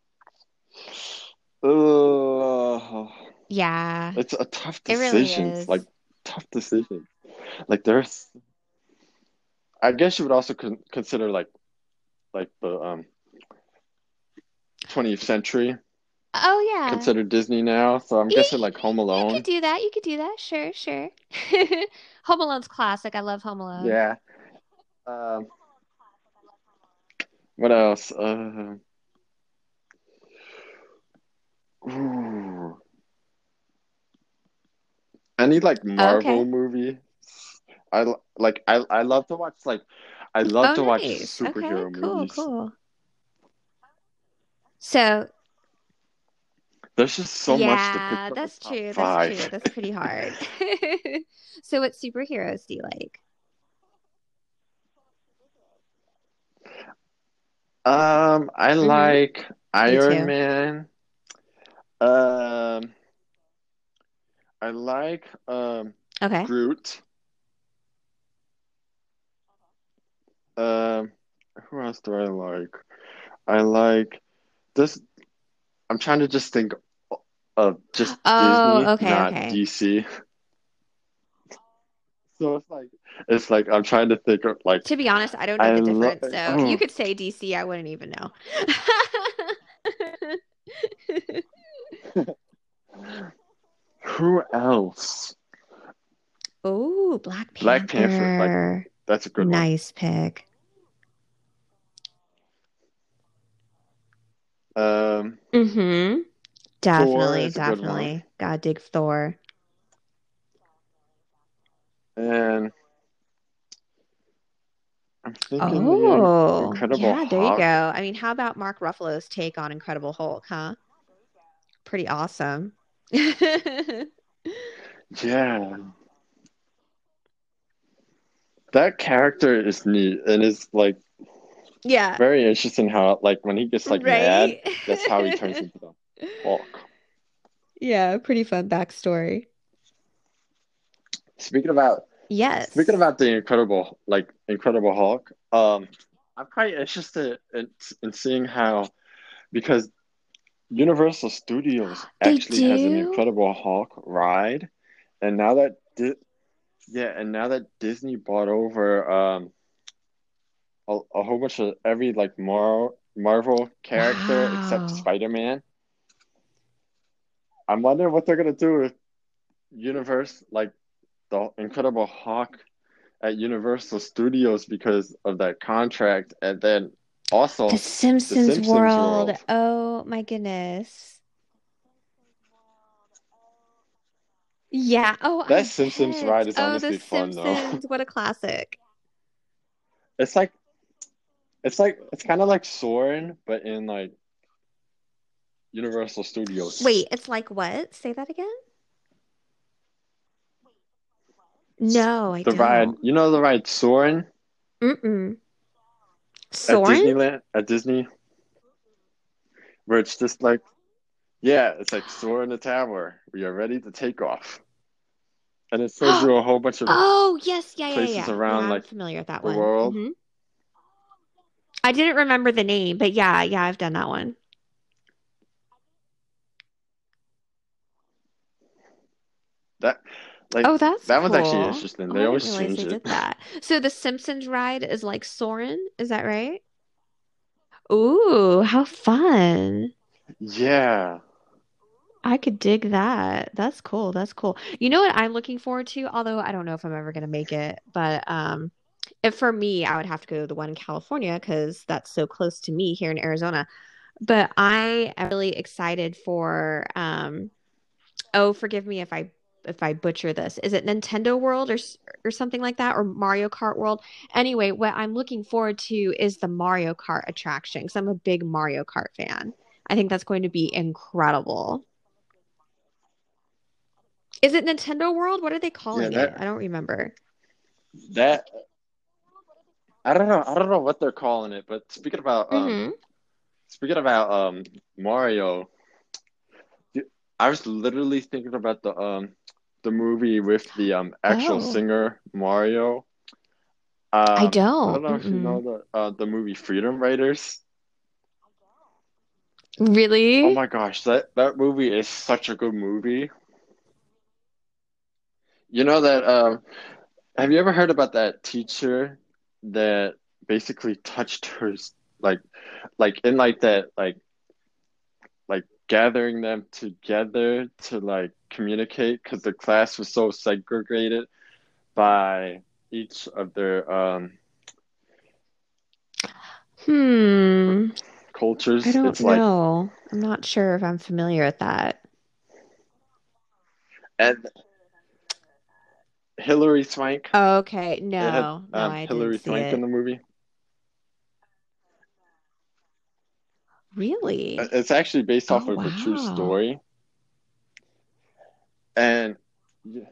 Ugh. Yeah, It's a tough it really decisions, like is. tough decisions. Like there's, I guess you would also con consider like like the um twentieth century Oh yeah. considered Disney now. So I'm You, guessing like Home you could Alone. do that. You could do that. Sure, sure. Home Alone's classic. I love Home Alone. Yeah. Um, what else? Uh, ooh. Any like Marvel Okay. movie. I l- like I I love to watch like I love Oh, to watch nice. Okay, superhero cool, movies. cool. So, There's just so much to pick yeah, from the that's top true. That's true. five. That's pretty hard. So, what superheroes do you like? Um, I Mm-hmm. like Me Iron too. Man. Um, I like um Okay. Groot. Um, who else do I like? I like this. I'm trying to just think of just Oh, Disney, okay, not okay. D C. So it's like it's like I'm trying to think of like To be honest, I don't know I the love difference. So, you oh could say D C, I wouldn't even know. who else? Oh, Black Black Panther, like Panther. that's a good one. Nice pick. Um, Mm-hmm. Thor Definitely, is a good one, definitely. Gotta dig Thor. and I'm thinking the Oh, Incredible yeah, there you go. Hulk. I mean, how about Mark Ruffalo's take on Incredible Hulk, huh? Pretty awesome. Yeah, that character is neat and it's like Yeah, very interesting how like when he gets like mad, right? that's how he turns into the Hulk. Yeah, pretty fun backstory. Speaking about speaking Yes. about the Incredible like Incredible Hulk, um, I'm quite interested in in seeing how because Universal Studios They actually has an do? Incredible Hulk ride, and now that Di yeah, and now that Disney bought over um a, a whole bunch of every like Mar Marvel character except Wow. Spider-Man, I'm wondering what they're gonna do with Universe like the Incredible Hulk at Universal Studios because of that contract, and then The also the Simpsons Simpsons world. world. Oh my goodness. Yeah. Oh, That I Simpsons bet. ride is Oh, The honestly fun though. Simpsons. What a classic. It's like it's like it's kind of like Soarin', but in like Universal Studios. Wait, it's like what? Say that again? No, I The ride, don't. you know the ride Soarin' Mm-mm. at Soren? Disneyland at Disney, where it's just like yeah, it's like soar in the tower. We are ready to take off, and it shows you a whole bunch of Oh, yes. Yeah, yeah, places yeah. Yeah, around I'm like familiar with that the one. world. hmm I didn't remember the name, but yeah, yeah, I've done that one. That like Oh, that's that one's actually cool. interesting. Oh, They I didn't always realize change they it. did that. So the Simpsons ride is like Soren, is that right? Ooh, how fun. Yeah. I could dig that. That's cool. That's cool. You know what I'm looking forward to? Although I don't know if I'm ever going to make it, but um, if for me, I would have to go to the one in California because that's so close to me here in Arizona. But I am really excited for um, oh, forgive me if I if I butcher this. Is it Nintendo World or s- or something like that or Mario Kart World? Anyway, what I'm looking forward to is the Mario Kart attraction because I'm a big Mario Kart fan. I think that's going to be incredible. Is it Nintendo World? What are they Yeah, calling it? that I don't remember. that I don't know. I don't know what they're calling it, but speaking about um hmm speaking about um Mario, I was literally thinking about the um the movie with the um actual Oh, singer Mario. I Um, I don't don't. know if you know Mm-mm. the uh the movie Freedom Writers. Oh Really? my gosh, that that movie is such a good movie. You know that um have you ever heard about that teacher that basically touched her like like in like that like like gathering them together to like communicate because the class was so segregated by each of their um Hmm. I cultures. don't It's like know. I'm not sure if I'm familiar with that. and Hillary Swank. Okay. It had No, no, um I didn't Hillary see Swank in it. the movie. Really? It's actually based off Oh, of a true wow. story. And yeah,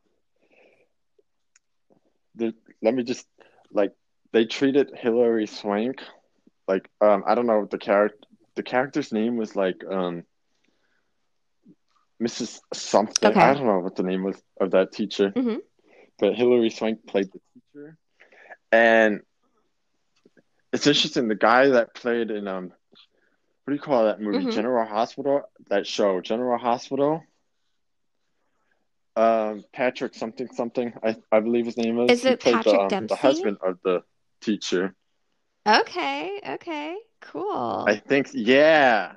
the, let me just like they treated Hillary Swank like um I don't know the character the character's name was like um Missus something. I Okay. don't know what the name was of that teacher, hmm but Hillary Swank played the teacher. And it's interesting, the guy that played in um what do you call that movie? hmm General Hospital, that show, General Hospital. Um, Patrick something something, I I believe his name is. Is He it played the Patrick um the Dempsey? husband of the teacher. Okay. Okay. I Cool. think yeah,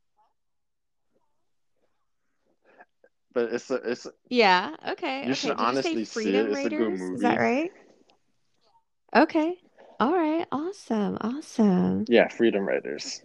but it's a, it's Yeah. Okay. you should Okay. Did you say honestly see it. Freedom It's a good Raiders? Is that movie. right? Okay. All right. Awesome. Awesome. Yeah, Freedom Riders.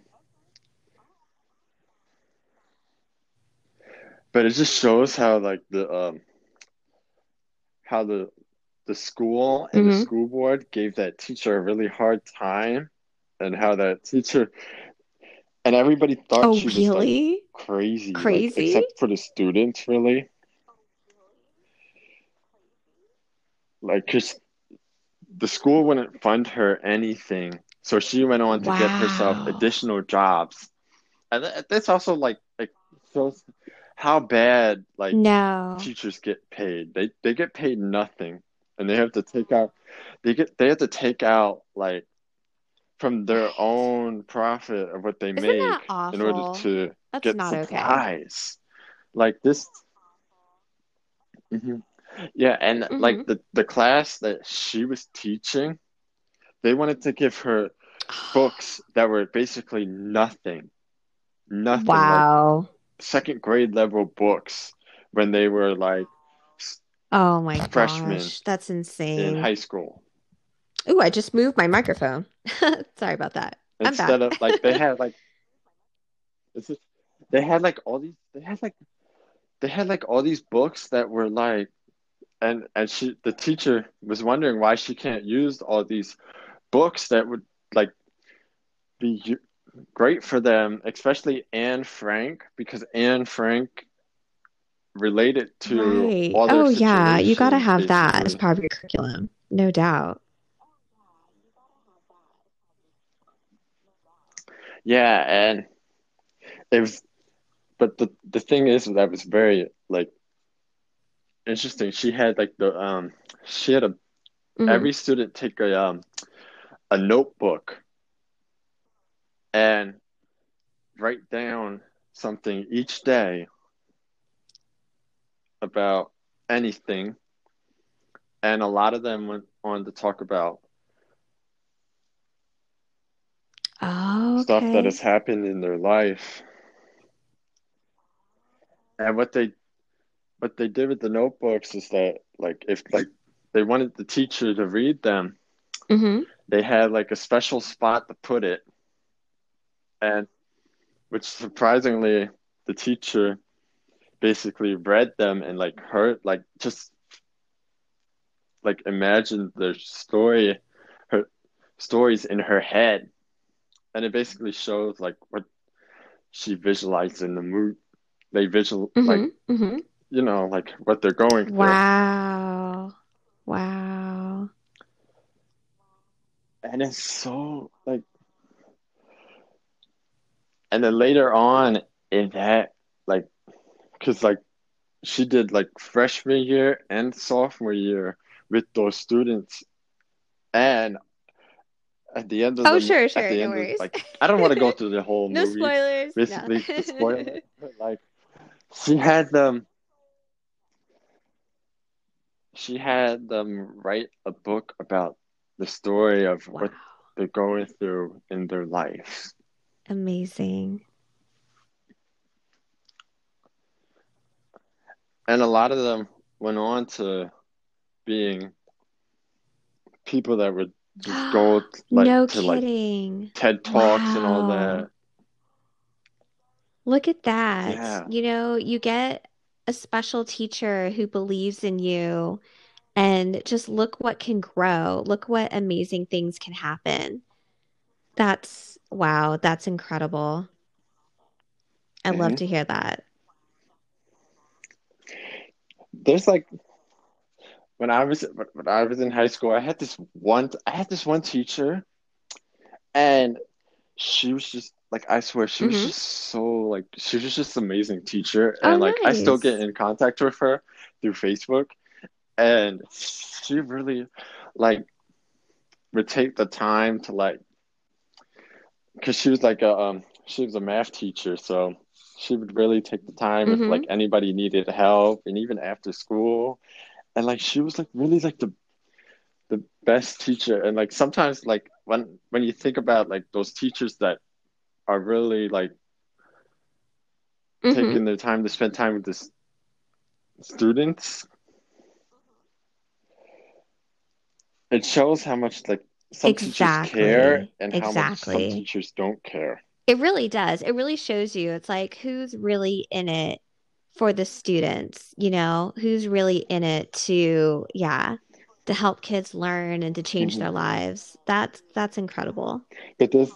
But it just shows how like the um how the the school and the hmm school board gave that teacher a really hard time and how that teacher and everybody thought Oh, she was like really? crazy, like Crazy? except for the students really. Like 'cause the school wouldn't fund her anything, so she went on to get herself Wow. additional jobs. And th- that's also like like shows how bad like No. teachers get paid. They they get paid nothing, and they have to take out they get they have to take out like from their What? own profit of what they Isn't that make in order awful? to That's get not okay. supplies. Like this, mhm. Yeah, and like Mm-hmm. the the class that she was teaching, they wanted to give her books that were basically nothing, nothing like Wow. second grade level books when they were like s- Oh my freshmen gosh. That's in insane. high school. Ooh, I just moved my microphone. Sorry about that. I'm Instead back. of like they had like it's just, they had like all these they had like they had like all these books that were like and and she the teacher was wondering why she can't use all these books that would like be u- great for them, especially Anne Frank, because Anne Frank related to Right. all their Oh yeah, you gotta situations have that as basically. part of your curriculum. No doubt. Yeah, and it was, but the the thing is that was very like interesting. She had like the um she had a Hmm. every student take a um a notebook and write down something each day about anything, and a lot of them went on to talk about Oh, stuff that has okay. happened in their life. And what they what they did with the notebooks is that like if like they wanted the teacher to read them, Hmm. they had like a special spot to put it, and which surprisingly the teacher basically read them and like heard like just like imagined their story her stories in her head, and it basically shows like what she visualized in the mood they visual like Hmm. Hmm. you know like what they're going through. Wow. Wow. And it's so like and then later on in that like because like she did like freshman year and sophomore year with those students, and at the end of Oh, the sure, at sure. the No end of worries. like I don't want to go through the whole No movie spoilers. No. basically the spoiler, but like she had them she had them write a book about the story of Wow. what they're going through in their life. Amazing. And a lot of them went on to being people that would just go like No to like kidding. TED Talks and all Wow. that. Look at that. Yeah. You know, you get a special teacher who believes in you, and just look what can grow. Look what amazing things can happen. That's wow, that's incredible. I love Hmm. to hear that. There's like when I was when I was in high school, I had this one I had this one teacher, and she was just like I swear she was Hmm. just so like she was just an amazing teacher, Oh, and like I still get nice. in contact with her through Facebook, and she really like would take the time to like because she was like a um she was a math teacher, so she would really take the time if like Hmm. anybody needed help, and even after school, and like she was like really like the the best teacher. And like sometimes like when when you think about like those teachers that are really like Hmm. taking their time to spend time with the s- students, it shows how much like some teachers care Exactly. and how much some Exactly. teachers don't care. It really does. It really shows you. It's like who's really in it for the students, you know, who's really in it to, yeah, to help kids learn and to change Hmm. their lives. That's that's incredible. But there's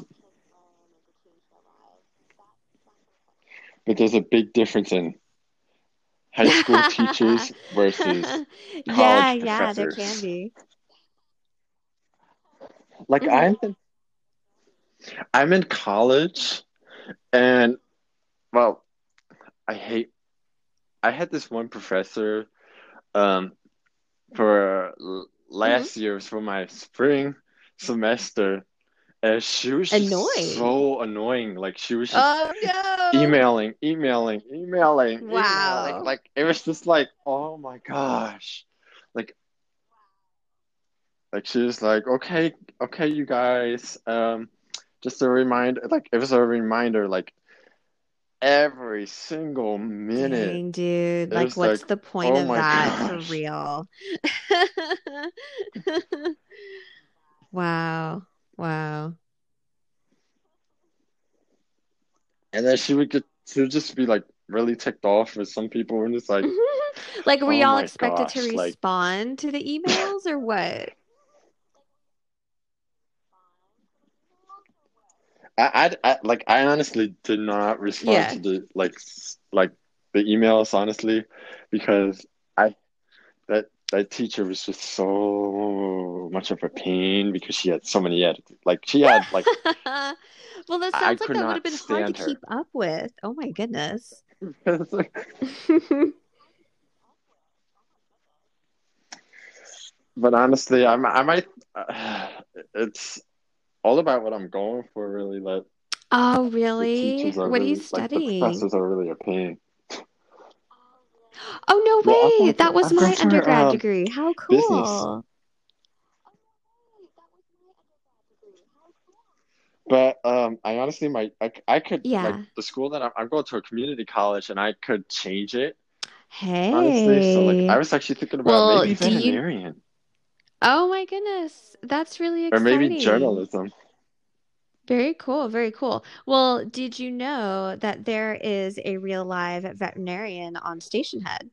but there's a big difference in high school teachers versus Yeah, college yeah, there can professors. be. like Hmm. I'm in, I'm in college, and well, I hate. I had this one professor um for l- Hmm. last year's for my spring semester, and she was just Annoying. so annoying. Like she was just Oh no. emailing, emailing, emailing, emailing. Wow. Like it was just like, oh my gosh. Like like she was like, okay, okay, you guys, um, just a reminder, like it was a reminder, like every single minute. Dang, dude. It Like, was what's like, the point oh of my that for gosh. real? Wow. Wow. And then she would get she would just be like really ticked off with some people and it's like, Like, were oh y'all my expected to gosh, like respond to the emails or what? I, I, I like I honestly did not respond Yeah. to the like s- like the emails honestly because I that that teacher was just so much of a pain because she had so many edits. Like she had like Well, that I sounds like could that would have not been hard to stand her. keep up with. Oh my goodness. But honestly, I'm I might uh, it's all about what I'm going for really. Like Oh, the really? teachers are What are you really like the studying? professors are really a pain. Oh, no Well, I'm way. going That for was I'm going my for undergrad um degree. How business. cool. But um, I honestly might I, I could like Yeah. the school that I'm, I'm going to a community college and I could change it honestly. So like I Hey. was actually thinking about Well, maybe do you? veterinarian Oh my goodness. That's really or maybe exciting. journalism. Very cool. Very cool. Well, did you know that there is a real live veterinarian on Station Head?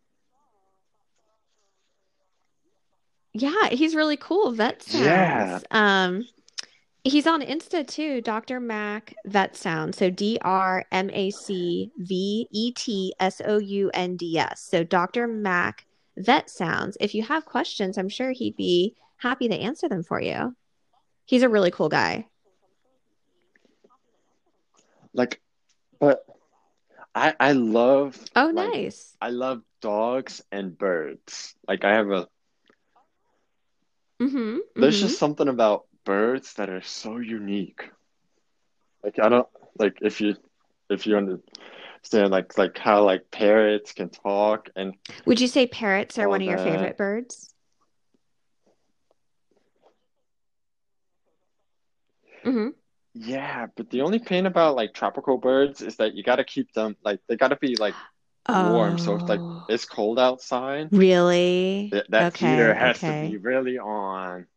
Yeah, he's really cool. Vet Yeah, Sounds. Um, he's on Insta too, doctor Mac Vet Sounds. So D R M A C V E T S O U N D S. So doctor Mac Vet Sounds. If you have questions, I'm sure he'd be happy to answer them for you. He's a really cool guy. like but I I love Oh, like nice. I love dogs and birds. Like I have a Mm-hmm. there's Mm-hmm. just something about birds that are so unique. Like I don't like if you if you understand like like how like parrots can talk and Would you say parrots are all one of your that. favorite birds? Mm-hmm. Yeah, but the only pain about like tropical birds is that you got to keep them like they got to be like warm. So if like Oh, it's cold outside, really? that that heater Okay, has to be okay. really on.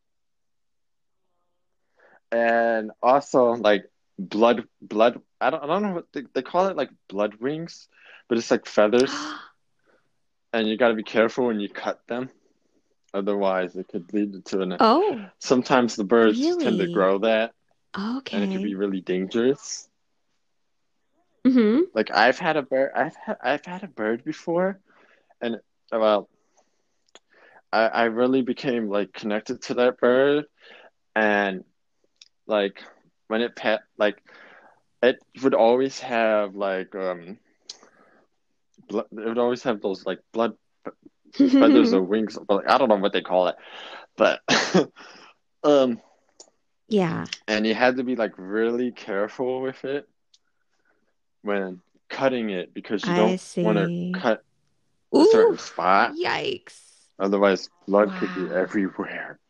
And also like blood blood I don't I don't know what they, they call it like blood wings, but it's like feathers and you got to be careful when you cut them. Otherwise, it could lead to an Oh, sometimes the birds tend to really? grow that and it could be Okay. really dangerous. Mm-hmm. Like I've had a bird I've had I've had a bird before and well I, I really became like connected to that bird and like when it pet like it would always have like um blood, it would always have those like blood feathers or wings but like, I don't know what they call it but um Yeah, and you had to be like really careful with it when cutting it because you I don't want to see. cut a Ooh, certain spot yikes. otherwise blood could be Wow. everywhere.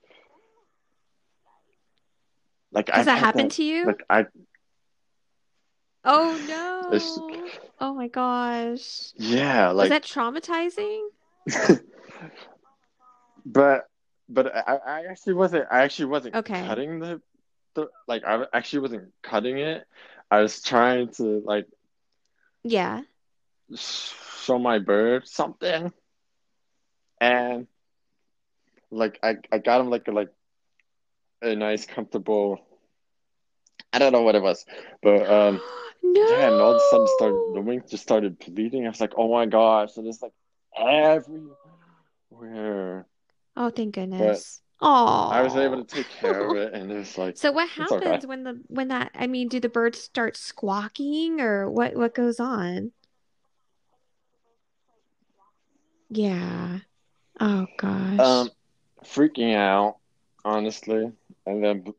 Like Has I've that had happened that to you? like I Oh it's no. Oh my gosh. yeah Was like that traumatizing? but but I, I actually wasn't I actually wasn't Okay. cutting the, the like I actually wasn't cutting it. I was trying to like Yeah. show my bird something and like I, I got him like a like a nice comfortable I don't know what it was but um yeah and all of a sudden started the No. wing just started bleeding. I was like oh my gosh and it's like everywhere Oh, thank but goodness. I was able Oh. to take care of it, and it was like, So what it's okay. happens when the when that I mean, do the birds start squawking or what what goes on? Yeah. Oh Um, gosh. freaking out, honestly, and then,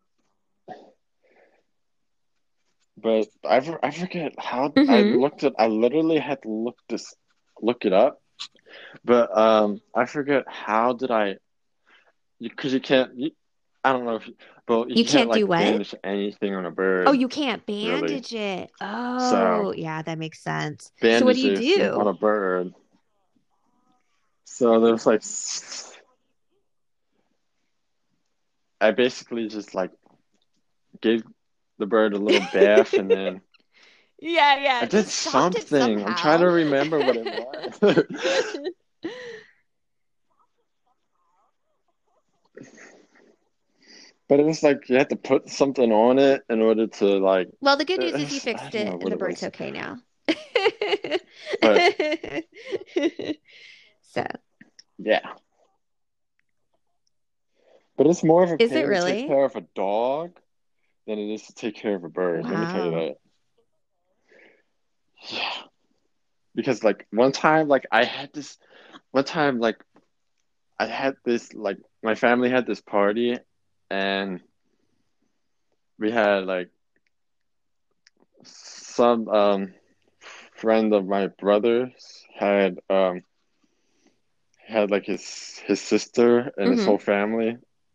but I for- I forget how I Mm-hmm. looked it. I literally had to look this look it up, but um, I forget how did I because you, 'cause you can't. You, I don't know if, you, but you You can't can't do like what? bandage anything on a Oh, bird, you can't really. bandage it. So Oh, yeah, that makes sense. So what do you bandages on do? a bird. So there's like, I basically just like gave the bird a little bath, and then Yeah, I yeah, did just stopped it something. I'm trying somehow. to remember what it was. But it was like you had to put something on it in order to like. Well, the good It news is you was, I fixed don't know it and what the it bird's was, okay now. but So, yeah. But it's more of a is it pain to take really? care of a dog than it is to take care of a bird. Let me tell you Wow. that. Yeah, because like one time, like I had this one time, like I had this, like my family had this party, and we had like some um friend of my brother's had um had like his his sister and his Mm-hmm. whole family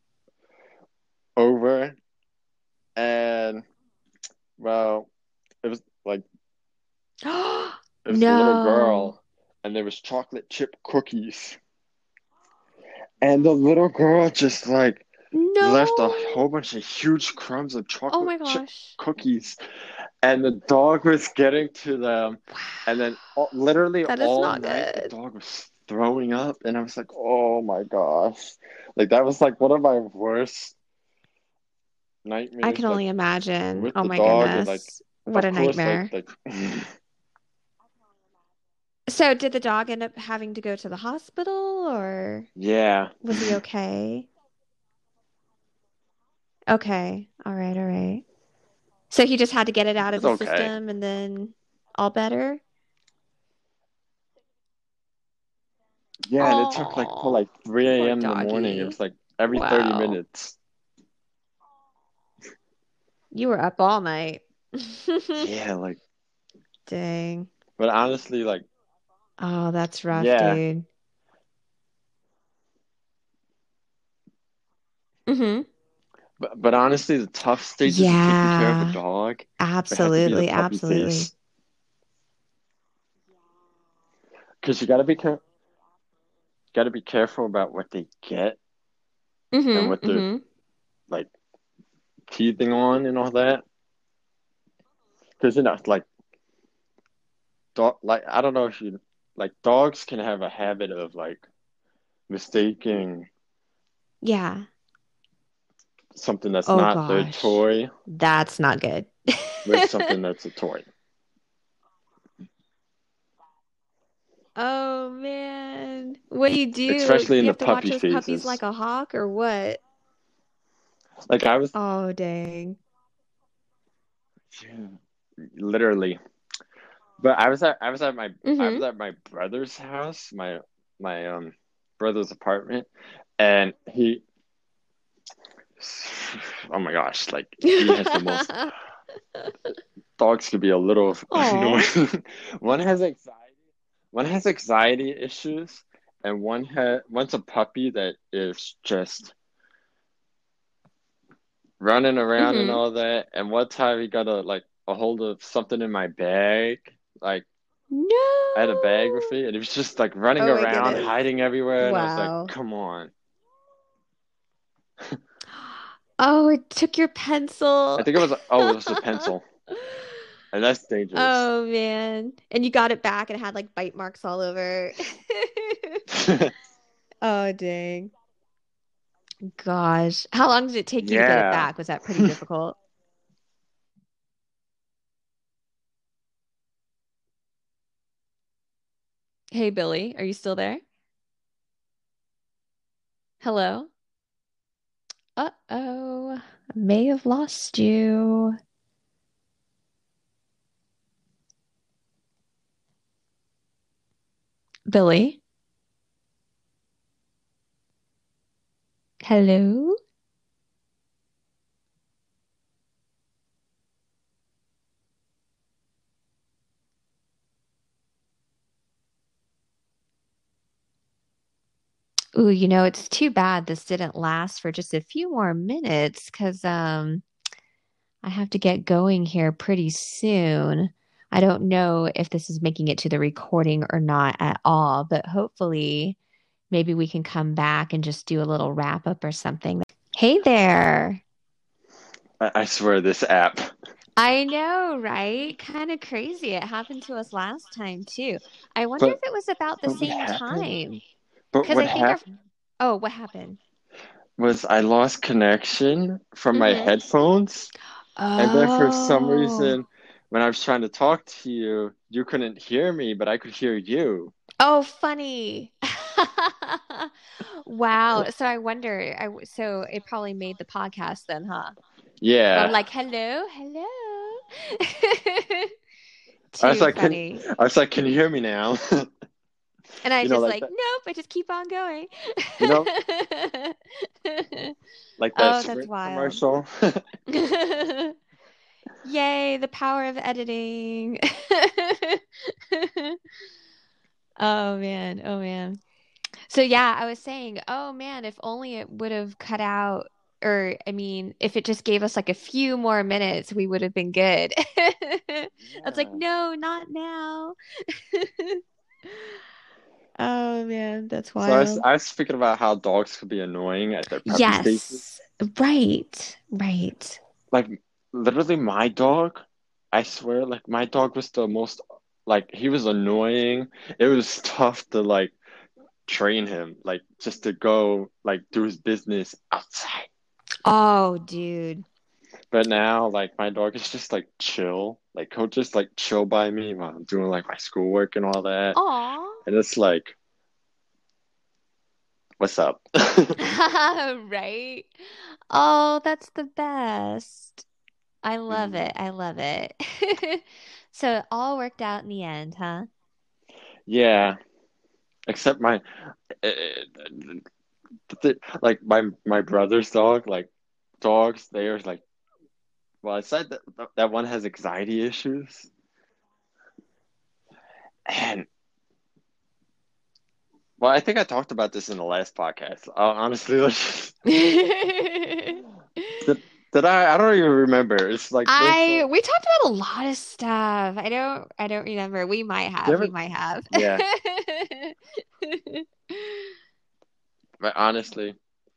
over, and well, it was like it was a little No. girl, and there was chocolate chip cookies, and the little girl just like left a No. whole bunch of huge crumbs of Oh chocolate my chip gosh. cookies, and the dog was getting to them, Wow. and then all, literally That is all not night the good. dog was throwing up, and I was like, oh my gosh, like that was like one of my worst I nightmares, can like only imagine. with Oh the my dog, and like goodness. What of a course like nightmare. like So, did the dog end up having to go to the hospital or yeah. was he okay? Okay. All right. All right. So he just had to get it out of It's his okay. system and then all better? Yeah, and it took like till Oh, like three a poor m in the morning. It was doggy. like every thirty Wow. minutes. You were up all night. Yeah, like, Dang. but honestly, like, Oh, that's rough, yeah. dude. Hmm. But but honestly, the tough stages of taking care of a Yeah, dog, it had to be the absolutely, puppy absolutely. phase. Because you gotta be care gotta be careful about what they get and Hmm. what they're Hmm. like teething on and all that. Because you know, like dog, like I don't know if you like dogs can have a habit of like mistaking Yeah. something that's Oh not their gosh. toy That's not good. with something that's a toy. Oh man. What do you do? Especially in You the have to watch puppy those puppies like phases. a hawk or what? Like I was, Oh dang. yeah, literally. But I was at I was at my I was Hmm. at my brother's house, my my um brother's apartment, and he, oh my gosh, like he has the most. Dogs could be a little Oh. annoying. One has anxiety, one has anxiety issues, and one had one's a puppy that is just running around and Hmm. all that. And one time he got a like a hold of something in my bag, like I had a bag with No. me, and he was just like running Oh my around, goodness. hiding everywhere, and I was like, Wow. "Come on!" Oh, it took your I pencil. think it was oh, it was a pencil, and that's dangerous. Oh man. And you got it back and it had like bite marks all over. Oh, dang. Gosh. How long did it take you to get it Yeah. back? Was that pretty difficult? Hey, Billy, are you still there? Hello? Uh-oh. I may have lost you. Billy? Hello? Ooh, you know, it's too bad this didn't last for just a few more minutes because um I have to get going here pretty soon. I don't know if this is making it to the recording or not at all, but hopefully maybe we can come back and just do a little wrap up or something. Hey there. I, I swear this app. I know, right? Kind of crazy. It happened to us last time too. I wonder if But it was about the but what same happened? time. But Because what I think our, happened oh, what happened? was I lost connection from my Mm-hmm. headphones, and then for some Oh, reason, when I was trying to talk to you, you couldn't hear me, but I could hear you. oh, funny. Wow. So I wonder, I w- so it probably made the podcast then, huh? Where I'm Yeah. like, hello, hello. I was Too like, can funny. I was like, can you hear me now? And I You know, just like like, that. nope, I just keep on going. You know, like that Oh, that's Sprint wild. commercial. Yay, the power of editing. Oh man, oh man. So yeah, I was saying, oh man, if only it would have cut out, or I mean, if it just gave us like a few more minutes, we would have been good. I was like, Yeah. no, not now. Oh man, that's So I was, wild. I was thinking about how dogs could be annoying at their puppy stages. Yes, right, right. Like literally my dog, I swear, like my dog was the most like he was annoying. It was tough to like train him, like just to go like do his business outside. Oh, dude. But now like my dog is just like chill. Like he'll just like chill by me while I'm doing like my schoolwork and all that. Aw. And it's like, what's up? Right? Oh, that's the best. I love Mm, it. I love it. So it all worked out in the end, huh? yeah, except my uh, th- like my my brother's dog, like dogs, they are like well, I said that that one has anxiety issues, and well, I think I talked about this in the last podcast. Uh, honestly, like, did, did I? I don't even remember. It's like there's I so we talked about a lot of stuff. I don't I don't remember. We might do you have. We ever? might have. Yeah, but honestly,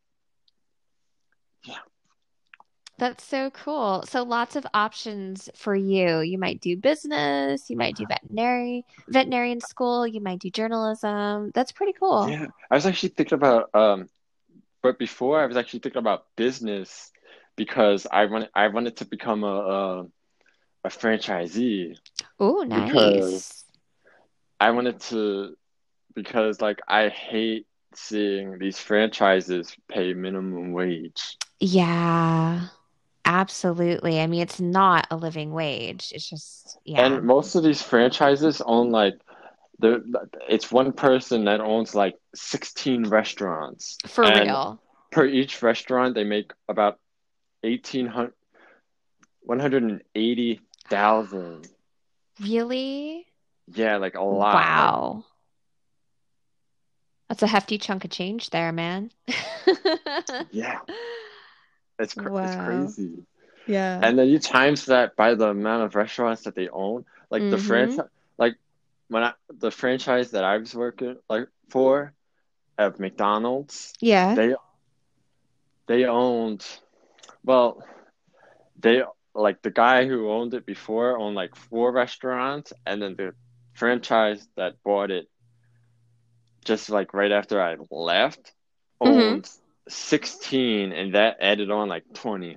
yeah, That's so cool. So lots of options for you. You might do business, you might do veterinary, veterinarian school, you might do journalism. That's pretty cool. yeah. I was actually thinking about um, but before I was actually thinking about business because I wanted I wanted to become a a, a franchisee Oh, because nice. I wanted to because like I hate seeing these franchises pay minimum wage. Yeah, absolutely. I mean, it's not a living wage. It's just, yeah, And most of these franchises own like the it's one person that owns like sixteen restaurants. for And real. per each restaurant they make about eighteen hundred one hundred eighty thousand. Really? Yeah, like a lot. Like Wow. That's a hefty chunk of change there, man. yeah, it's cr it's Wow. crazy. Yeah. And then you times that by the amount of restaurants that they own. Like the Mm-hmm. franchise like when I the franchise that I was working like for at McDonald's, Yeah. they they owned well, they like the guy who owned it before owned like four restaurants, and then the franchise that bought it just like right after I left Mm-hmm. owned sixteen, and that added on like twenty.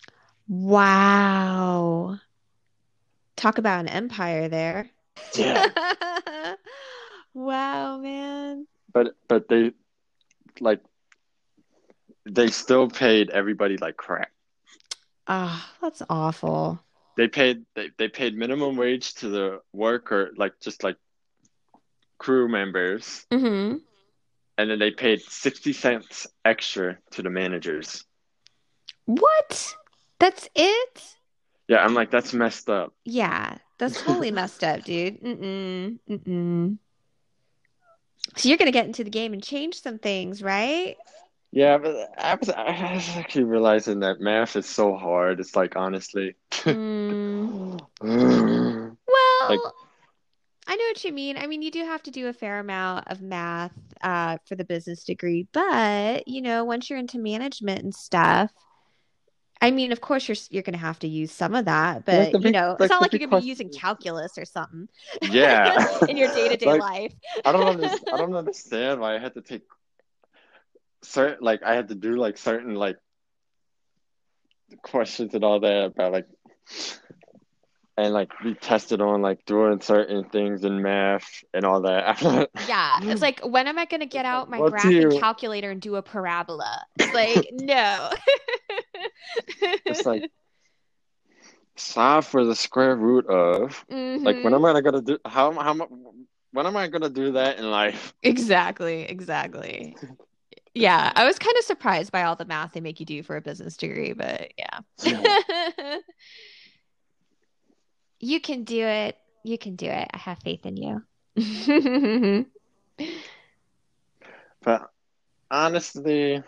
Wow. Talk about an empire there. Yeah, Wow, man. but but they like they still paid everybody like crap. Ah, that's awful. They paid they, they paid minimum wage to the worker, like just like crew members, Mm-hmm. and then they paid sixty cents extra to the managers. What? That's it? Yeah, I'm like, that's messed up. Yeah, that's totally messed up, dude. Mm-mm. Mm-mm. So you're gonna get into the game and change some things, right? Yeah, but I was, I was actually realizing that math is so hard. It's like, honestly, Mm. like, Well, I know what you mean. I mean, you do have to do a fair amount of math uh, for the business degree, but you know, once you're into management and stuff, I mean, of course you're you're gonna have to use some of that, like the but you big, know, it's like not the like you're big gonna be question using is, calculus or something yeah, in your day-to-day like life. I don't understand. I don't understand why I had to take certain, like I had to do like certain like questions and all that about like and like be tested on like doing certain things in math and all that. I'm like, Yeah, it's like when am I gonna get it's like, out my what do graphing you? calculator and do a parabola? It's like, no. It's like solve for the square root of. Like, when hmm am I gonna do? How how mu- when am I gonna do that in life? Exactly, exactly. Yeah, I was kind of surprised by all the math they make you do for a business degree, but Yeah, yeah. You can do it. You can do it. I have faith in you. but honestly,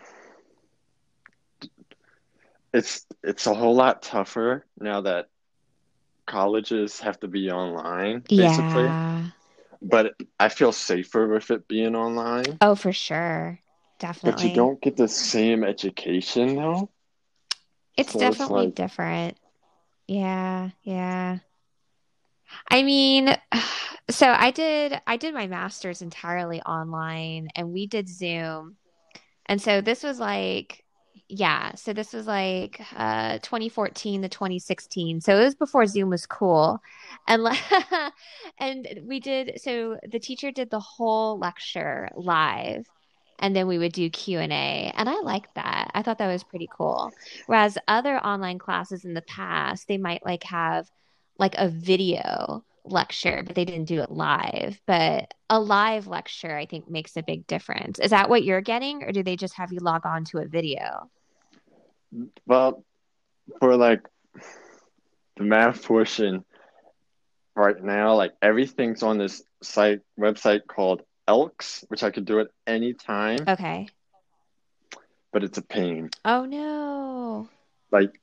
it's it's a whole lot tougher now that colleges have to be online, basically. Yeah. But I feel safer with it being online. Oh, for sure. But you Definitely. don't get the same education though. It's So it's definitely like, different. Yeah, yeah. I mean, so I did I did my master's entirely online and we did Zoom. And so this was like yeah, so this was like uh twenty fourteen to twenty sixteen. So it was before Zoom was cool. And le- and we did so the teacher did the whole lecture live. And then we would do Q and A. And I liked that. I thought that was pretty cool. Whereas other online classes in the past, they might like have like a video lecture, but they didn't do it live. But a live lecture, I think, makes a big difference. Is that what you're getting, or do they just have you log on to a video? well, for like the math portion right now, like everything's on this site website called Elks, which I could do at any time, Okay. but it's a pain. Oh no. Like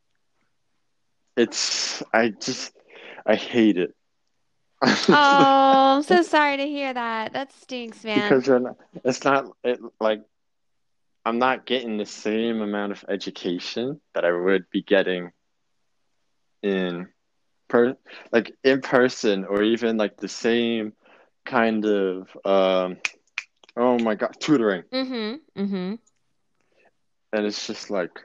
it's I just I hate it. Oh, I'm so sorry to hear that. That stinks, man. Because you're not, it's not it like I'm not getting the same amount of education that I would be getting in per like in person, or even like the same kind of um oh my God, tutoring. Mm-hmm. Mm-hmm. And it's just like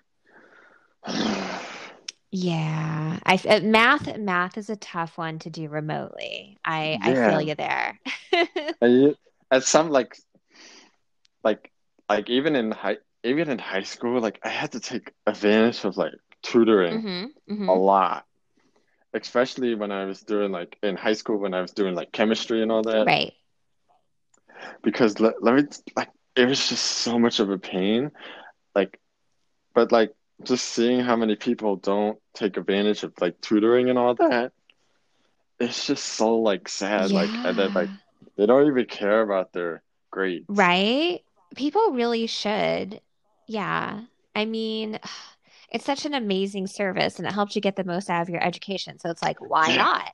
Yeah. I uh, math math is a tough one to do remotely. I I feel yeah. you there. And you, at some like like like even in high even in high school, like I had to take advantage of like tutoring Mm-hmm. a Mm-hmm. lot, especially when I was doing like in high school when I was doing like chemistry and all that. Right. Because let, let me like it was just so much of a pain. Like, but like just seeing how many people don't take advantage of like tutoring and all that, it's just so like sad. Like, and then like Yeah. they don't even care about their grades. Right? People really should. Yeah. I mean, it's such an amazing service and it helps you get the most out of your education. So it's like, why Yeah. not?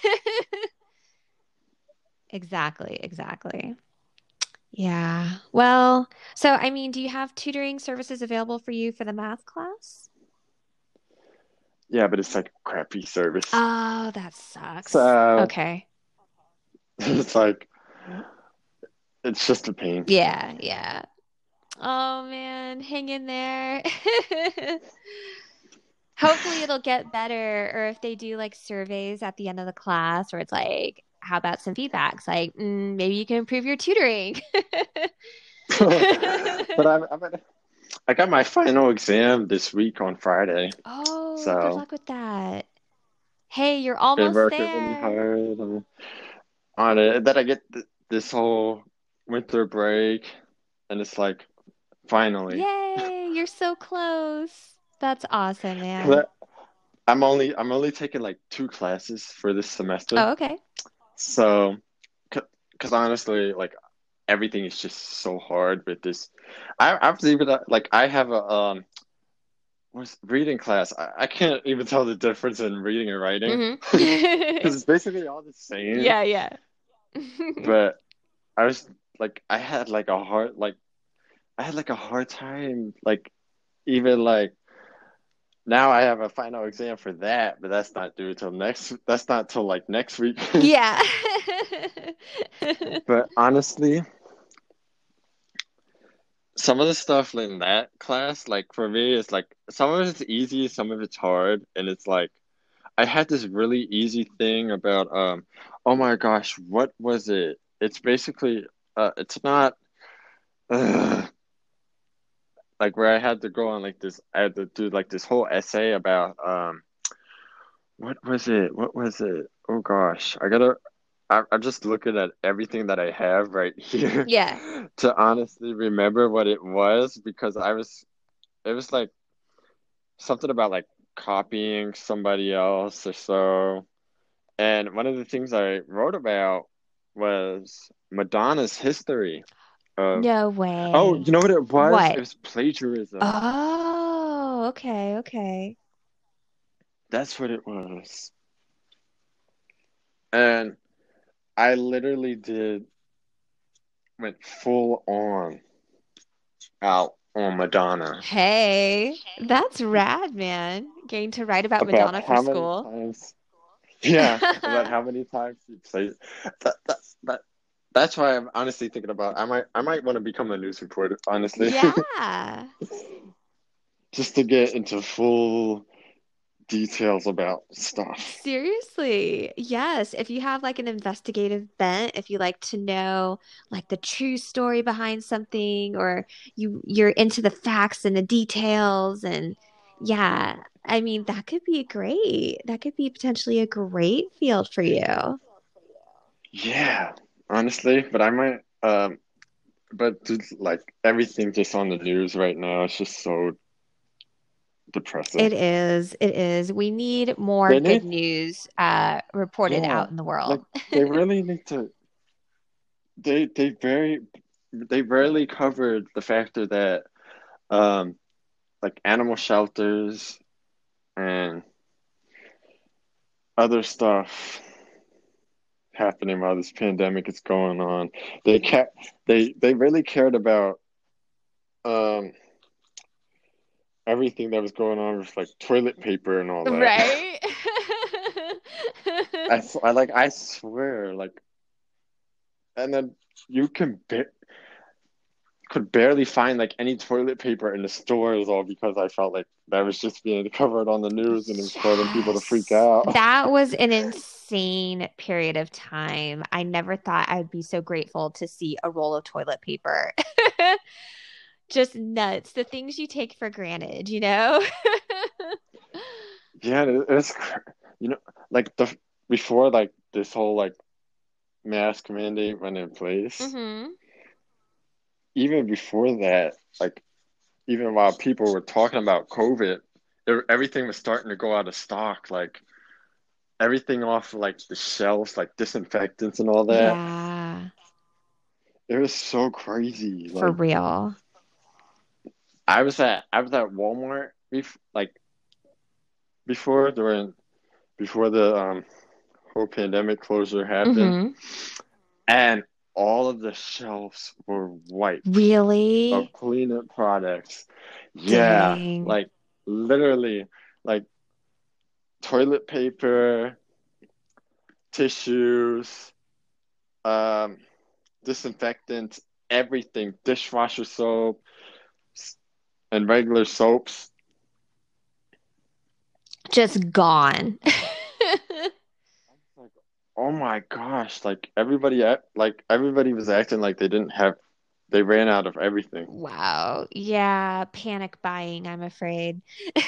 Exactly, exactly. Yeah. Well, so I mean, do you have tutoring services available for you for the math class? Yeah, but it's like a crappy service. Oh, that sucks. So Okay. it's like it's just a pain. Yeah, yeah. Oh man, hang in there. Hopefully it'll get better, or if they do like surveys at the end of the class where it's like, how about some feedbacks? Like, mm, maybe you can improve your tutoring. But I'm, I'm I got my final exam this week on Friday, Oh, good so luck with that. Hey, you're been almost working really there. hard on, on it. And then I get th this whole winter break, and it's like finally. Yay, you're so close. That's awesome, 'Cause man. I, I'm only I'm only taking like two classes for this semester, Oh, okay. so because honestly, like everything is just so hard with this. I I've even uh, like I have a um what's reading class. I, I can't even tell the difference in reading and writing Mm-hmm. because it's basically all the same. Yeah, yeah. But I was like I had like a hard like I had like a hard time like even like now I have a final exam for that, but that's not due till next that's not till like next week. Yeah. But honestly, some of the stuff in that class, like for me, it's like some of it's easy, some of it's hard, and it's like I had this really easy thing about um oh my gosh, what was it? It's basically uh it's not uh, like where I had to go on like this I had to do like this whole essay about um what was it? What was it? Oh gosh, I gotta I, I'm just looking at everything that I have right here Yeah. to honestly remember what it was because I was it was like something about like copying somebody else or so. And one of the things I wrote about was Madonna's history of, No oh, way. you know what it was? It What? was plagiarism. Oh, okay, okay. That's what it was. And I literally did, went full on out on Madonna Hey, that's rad, man. Getting to write about about Madonna for how many school. times, yeah, about how many times she played. That, that, that, that's why I'm honestly thinking about, I might, I might want to become a news reporter, honestly. Yeah. Just to get into full details about stuff. Seriously. Yes. If you have like an investigative bent, if you like to know like the true story behind something or you you're into the facts and the details and yeah, I mean that could be great. That could be potentially a great field for you. Yeah, honestly, but I might, um, but just, like everything just on the news right now, it's just so depressing. It is. It is. We need more They good need, news uh reported yeah, out in the like world. they really need to. They they very they rarely covered the factor that um like animal shelters and other stuff happening while this pandemic is going on. They ca they they really cared about um everything that was going on with like toilet paper and all that. Right? I, s- I like I swear like and then you can ba could barely find like any toilet paper in the stores all because I felt like that was just being covered on the news and it was causing people to freak Yes. out. That was an insane period of time. I never thought I'd be so grateful to see a roll of toilet paper. Just nuts. The things you take for granted, you know? Yeah, it, it's cr- you know like the before like this whole like mask mandate went in place. hmm Even before that, like even while people were talking about COVID, there, everything was starting to go out of stock. Like everything off like the shelves, like disinfectants and all that. Yeah, It was so crazy. for Like real. I was at I was at Walmart bef like before during before the um whole pandemic closure happened, hmm and all of the shelves were wiped of Really? cleanup products. Yeah, Dang. like literally, like toilet paper, tissues, um, disinfectant, everything, dishwasher soap, and regular soaps. Just gone. Like, oh my gosh, like everybody act like everybody was acting like they didn't have they ran out of everything. Wow. Yeah, panic buying, I'm afraid.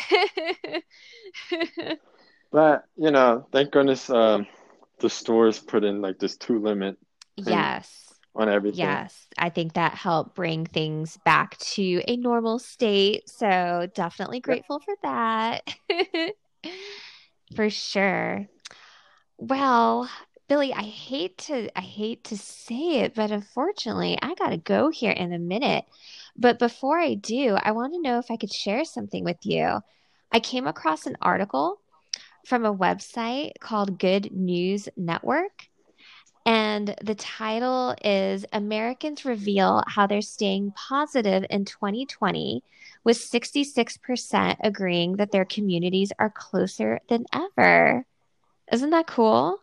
But, you know, thank goodness um, the stores put in like this two limit thing Yes. on everything. Yes. I think that helped bring things back to a normal state. So definitely Yep. grateful for that. For sure. Well, Billy, I hate to I hate to say it, but unfortunately, I gotta go here in a minute. But before I do, I want to know if I could share something with you. I came across an article from a website called Good News Network, and the title is Americans Reveal How They're Staying Positive in twenty twenty, with sixty-six percent agreeing that their communities are closer than ever. Isn't that cool?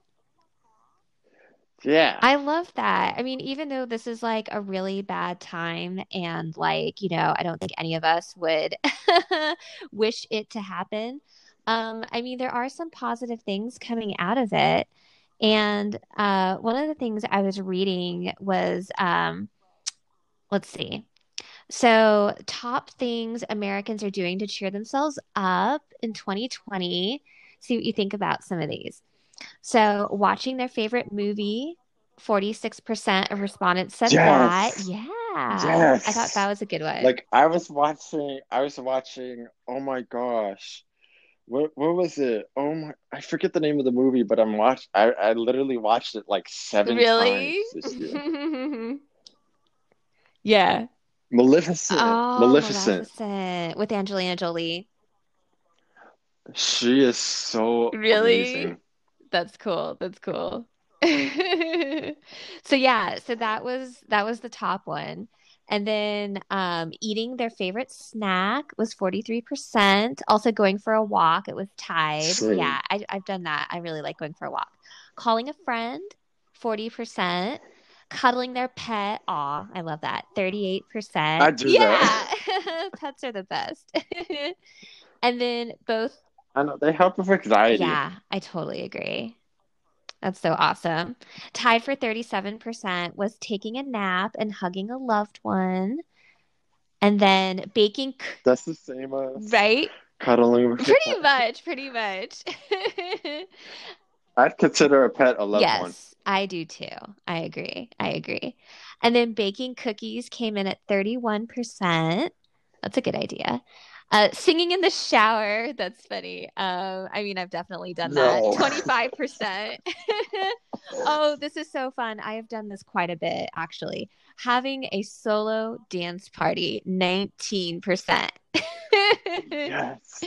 Yeah. I love that. I mean, even though this is like a really bad time and like, you know, I don't think any of us would wish it to happen. Um, I mean, there are some positive things coming out of it. And uh, one of the things I was reading was, um, let's see. So, top things Americans are doing to cheer themselves up in twenty twenty. See what you think about some of these. So, watching their favorite movie, forty-six percent of respondents said that. Yes. Yeah. I thought that Yes. was a good one. Like I was watching, I was watching, oh my gosh. What what was it? Oh my, I forget the name of the movie, but I'm watch I, I literally watched it like seven times Really? this year. Yeah. Maleficent. Oh, Maleficent. Maleficent with Angelina Jolie. She is so Really? amazing. That's cool. That's cool. So yeah, so that was that was the top one. And then um, eating their favorite snack was forty-three percent. Also going for a walk, it was tied. Same. Yeah, I, I've done that. I really like going for a walk. Calling a friend, forty percent. Cuddling their pet, aw, I love that. I thirty-eight percent. do that. Yeah, pets are the best. And then both, I know they help with anxiety. yeah, I totally agree. That's so awesome. Tied for thirty-seven percent was taking a nap and hugging a loved one. And then baking, That's the same as right? cuddling with your Pretty pet. much, pretty much. I'd consider a pet a loved one. Yes, I do too. I agree. I agree. And then baking cookies came in at thirty-one percent. That's a good idea. Uh, singing in the shower, that's funny. Um, I mean, I've definitely done that. No. twenty-five percent. Oh, this is so fun. I have done this quite a bit, actually. Having a solo dance party, nineteen percent. Yes.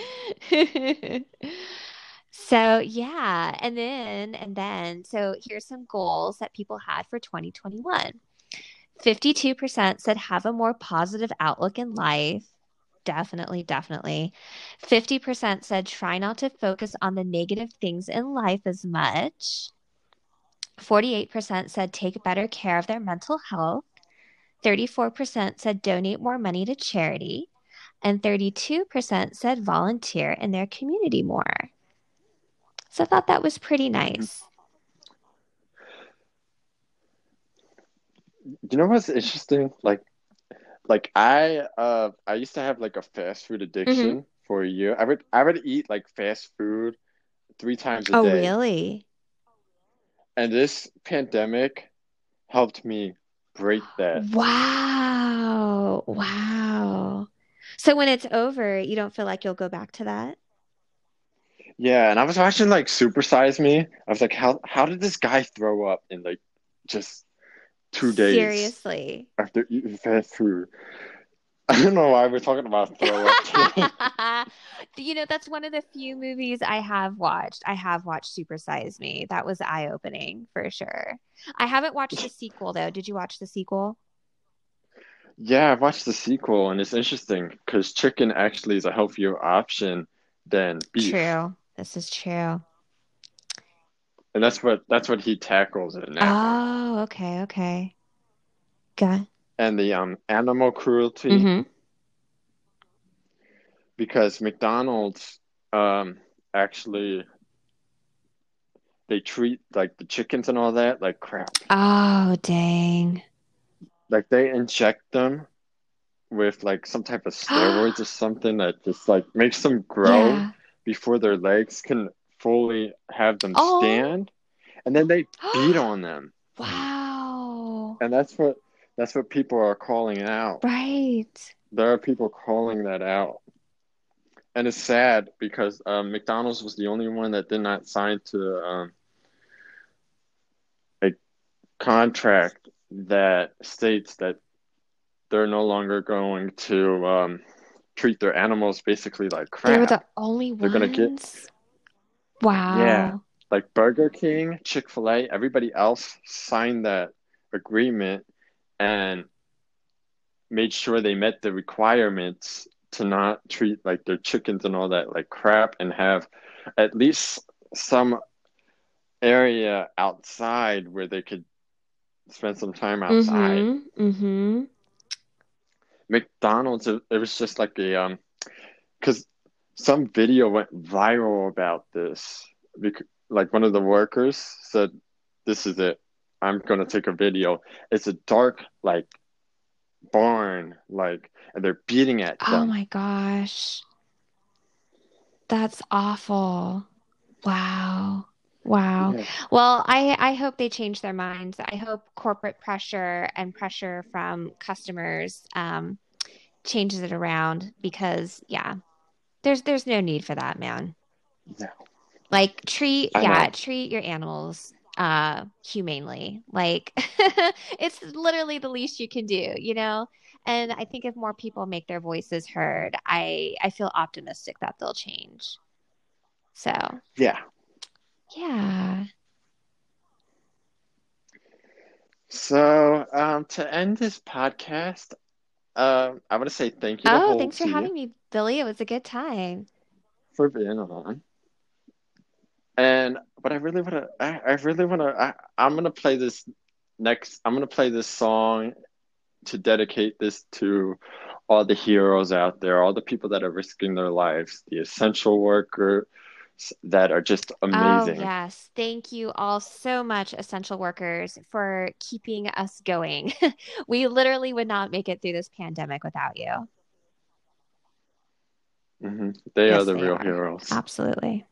So, yeah. And then, and then, so here's some goals that people had for twenty twenty-one. fifty-two percent said have a more positive outlook in life. Definitely, definitely. fifty percent said try not to focus on the negative things in life as much. forty-eight percent said take better care of their mental health. thirty-four percent said donate more money to charity. And thirty-two percent said volunteer in their community more. So I thought that was pretty Mhm. nice. You know what's interesting? Like, like I uh I used to have like a fast food Hmm. addiction for a year. I would I would eat like fast food three times a Oh, day. really? And this pandemic helped me break that. Wow. Wow. So when it's over, you don't feel like you'll go back to that? Yeah, and I was watching like Super Size Me. I was like, how how did this guy throw up in like just two days Seriously. after eating fast food? I don't know why we're talking about throw up today. You know, that's one of the few movies I have watched. I have watched Super Size Me. That was eye-opening for sure. I haven't watched the sequel though. Did you watch the sequel? Yeah, I watched the sequel, and it's interesting because chicken actually is a healthier option than beef, True. This is true. and that's what that's what he tackles in that one. Oh, okay, okay. Got. And the um animal cruelty, Mm-hmm. because McDonald's um actually they treat like the chickens and all that like crap. Oh, dang. like they inject them with like some type of steroids or something that just like makes them grow Yeah. before their legs can fully have them Oh. stand, and then they beat on them, Wow. and that's what that's what people are calling out. Right. There are people calling that out, and it's sad because um, McDonald's was the only one that did not sign to um, a contract that states that they're no longer going to um, treat their animals basically like They were crap. the only They're gonna get, ones. yeah, Wow. like Burger King, Chick-fil-A, everybody else signed that agreement and made sure they met the requirements to not treat like their chickens and all that like crap, and have at least some area outside where they could spend some time outside. Mm-hmm. Mm-hmm. McDonald's, it, it was just like a um because some video went viral about this. Bec- Like one of the workers said, "This is it. I'm gonna take a video." It's a dark like barn, like, and they're beating at Oh them. my gosh. That's awful. Wow. Wow. Yeah, Well, I I hope they change their minds. I hope corporate pressure and pressure from customers um changes it around because yeah, there's there's no need for that, man. yeah, Like treat I yeah, know. treat your animals uh humanely. Like it's literally the least you can do, you know? And I think if more people make their voices heard, I I feel optimistic that they'll change. So, Yeah. yeah. So, um, to end this podcast, um, I want to say thank you to Oh, thanks for Holty having me, Billy. It was a good time. for being on. And but I really want to, I, I really want to, I, I'm gonna play this next. I'm gonna play this song to dedicate this to all the heroes out there, all the people that are risking their lives, the essential workers that are just Oh, amazing. yes. Thank you all so much, essential workers, for keeping us going. We literally would not make it through this pandemic without you. Hmm. They are Yes, the they real are. heroes. Absolutely.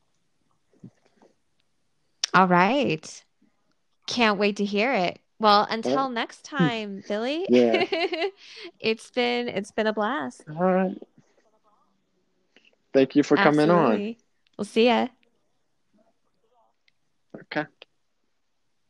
All right. Can't wait to hear it. Well, Uh, until next time, Billy, yeah. it's been it's been a blast. All right. Thank you for coming on. Absolutely. We'll see ya. Okay.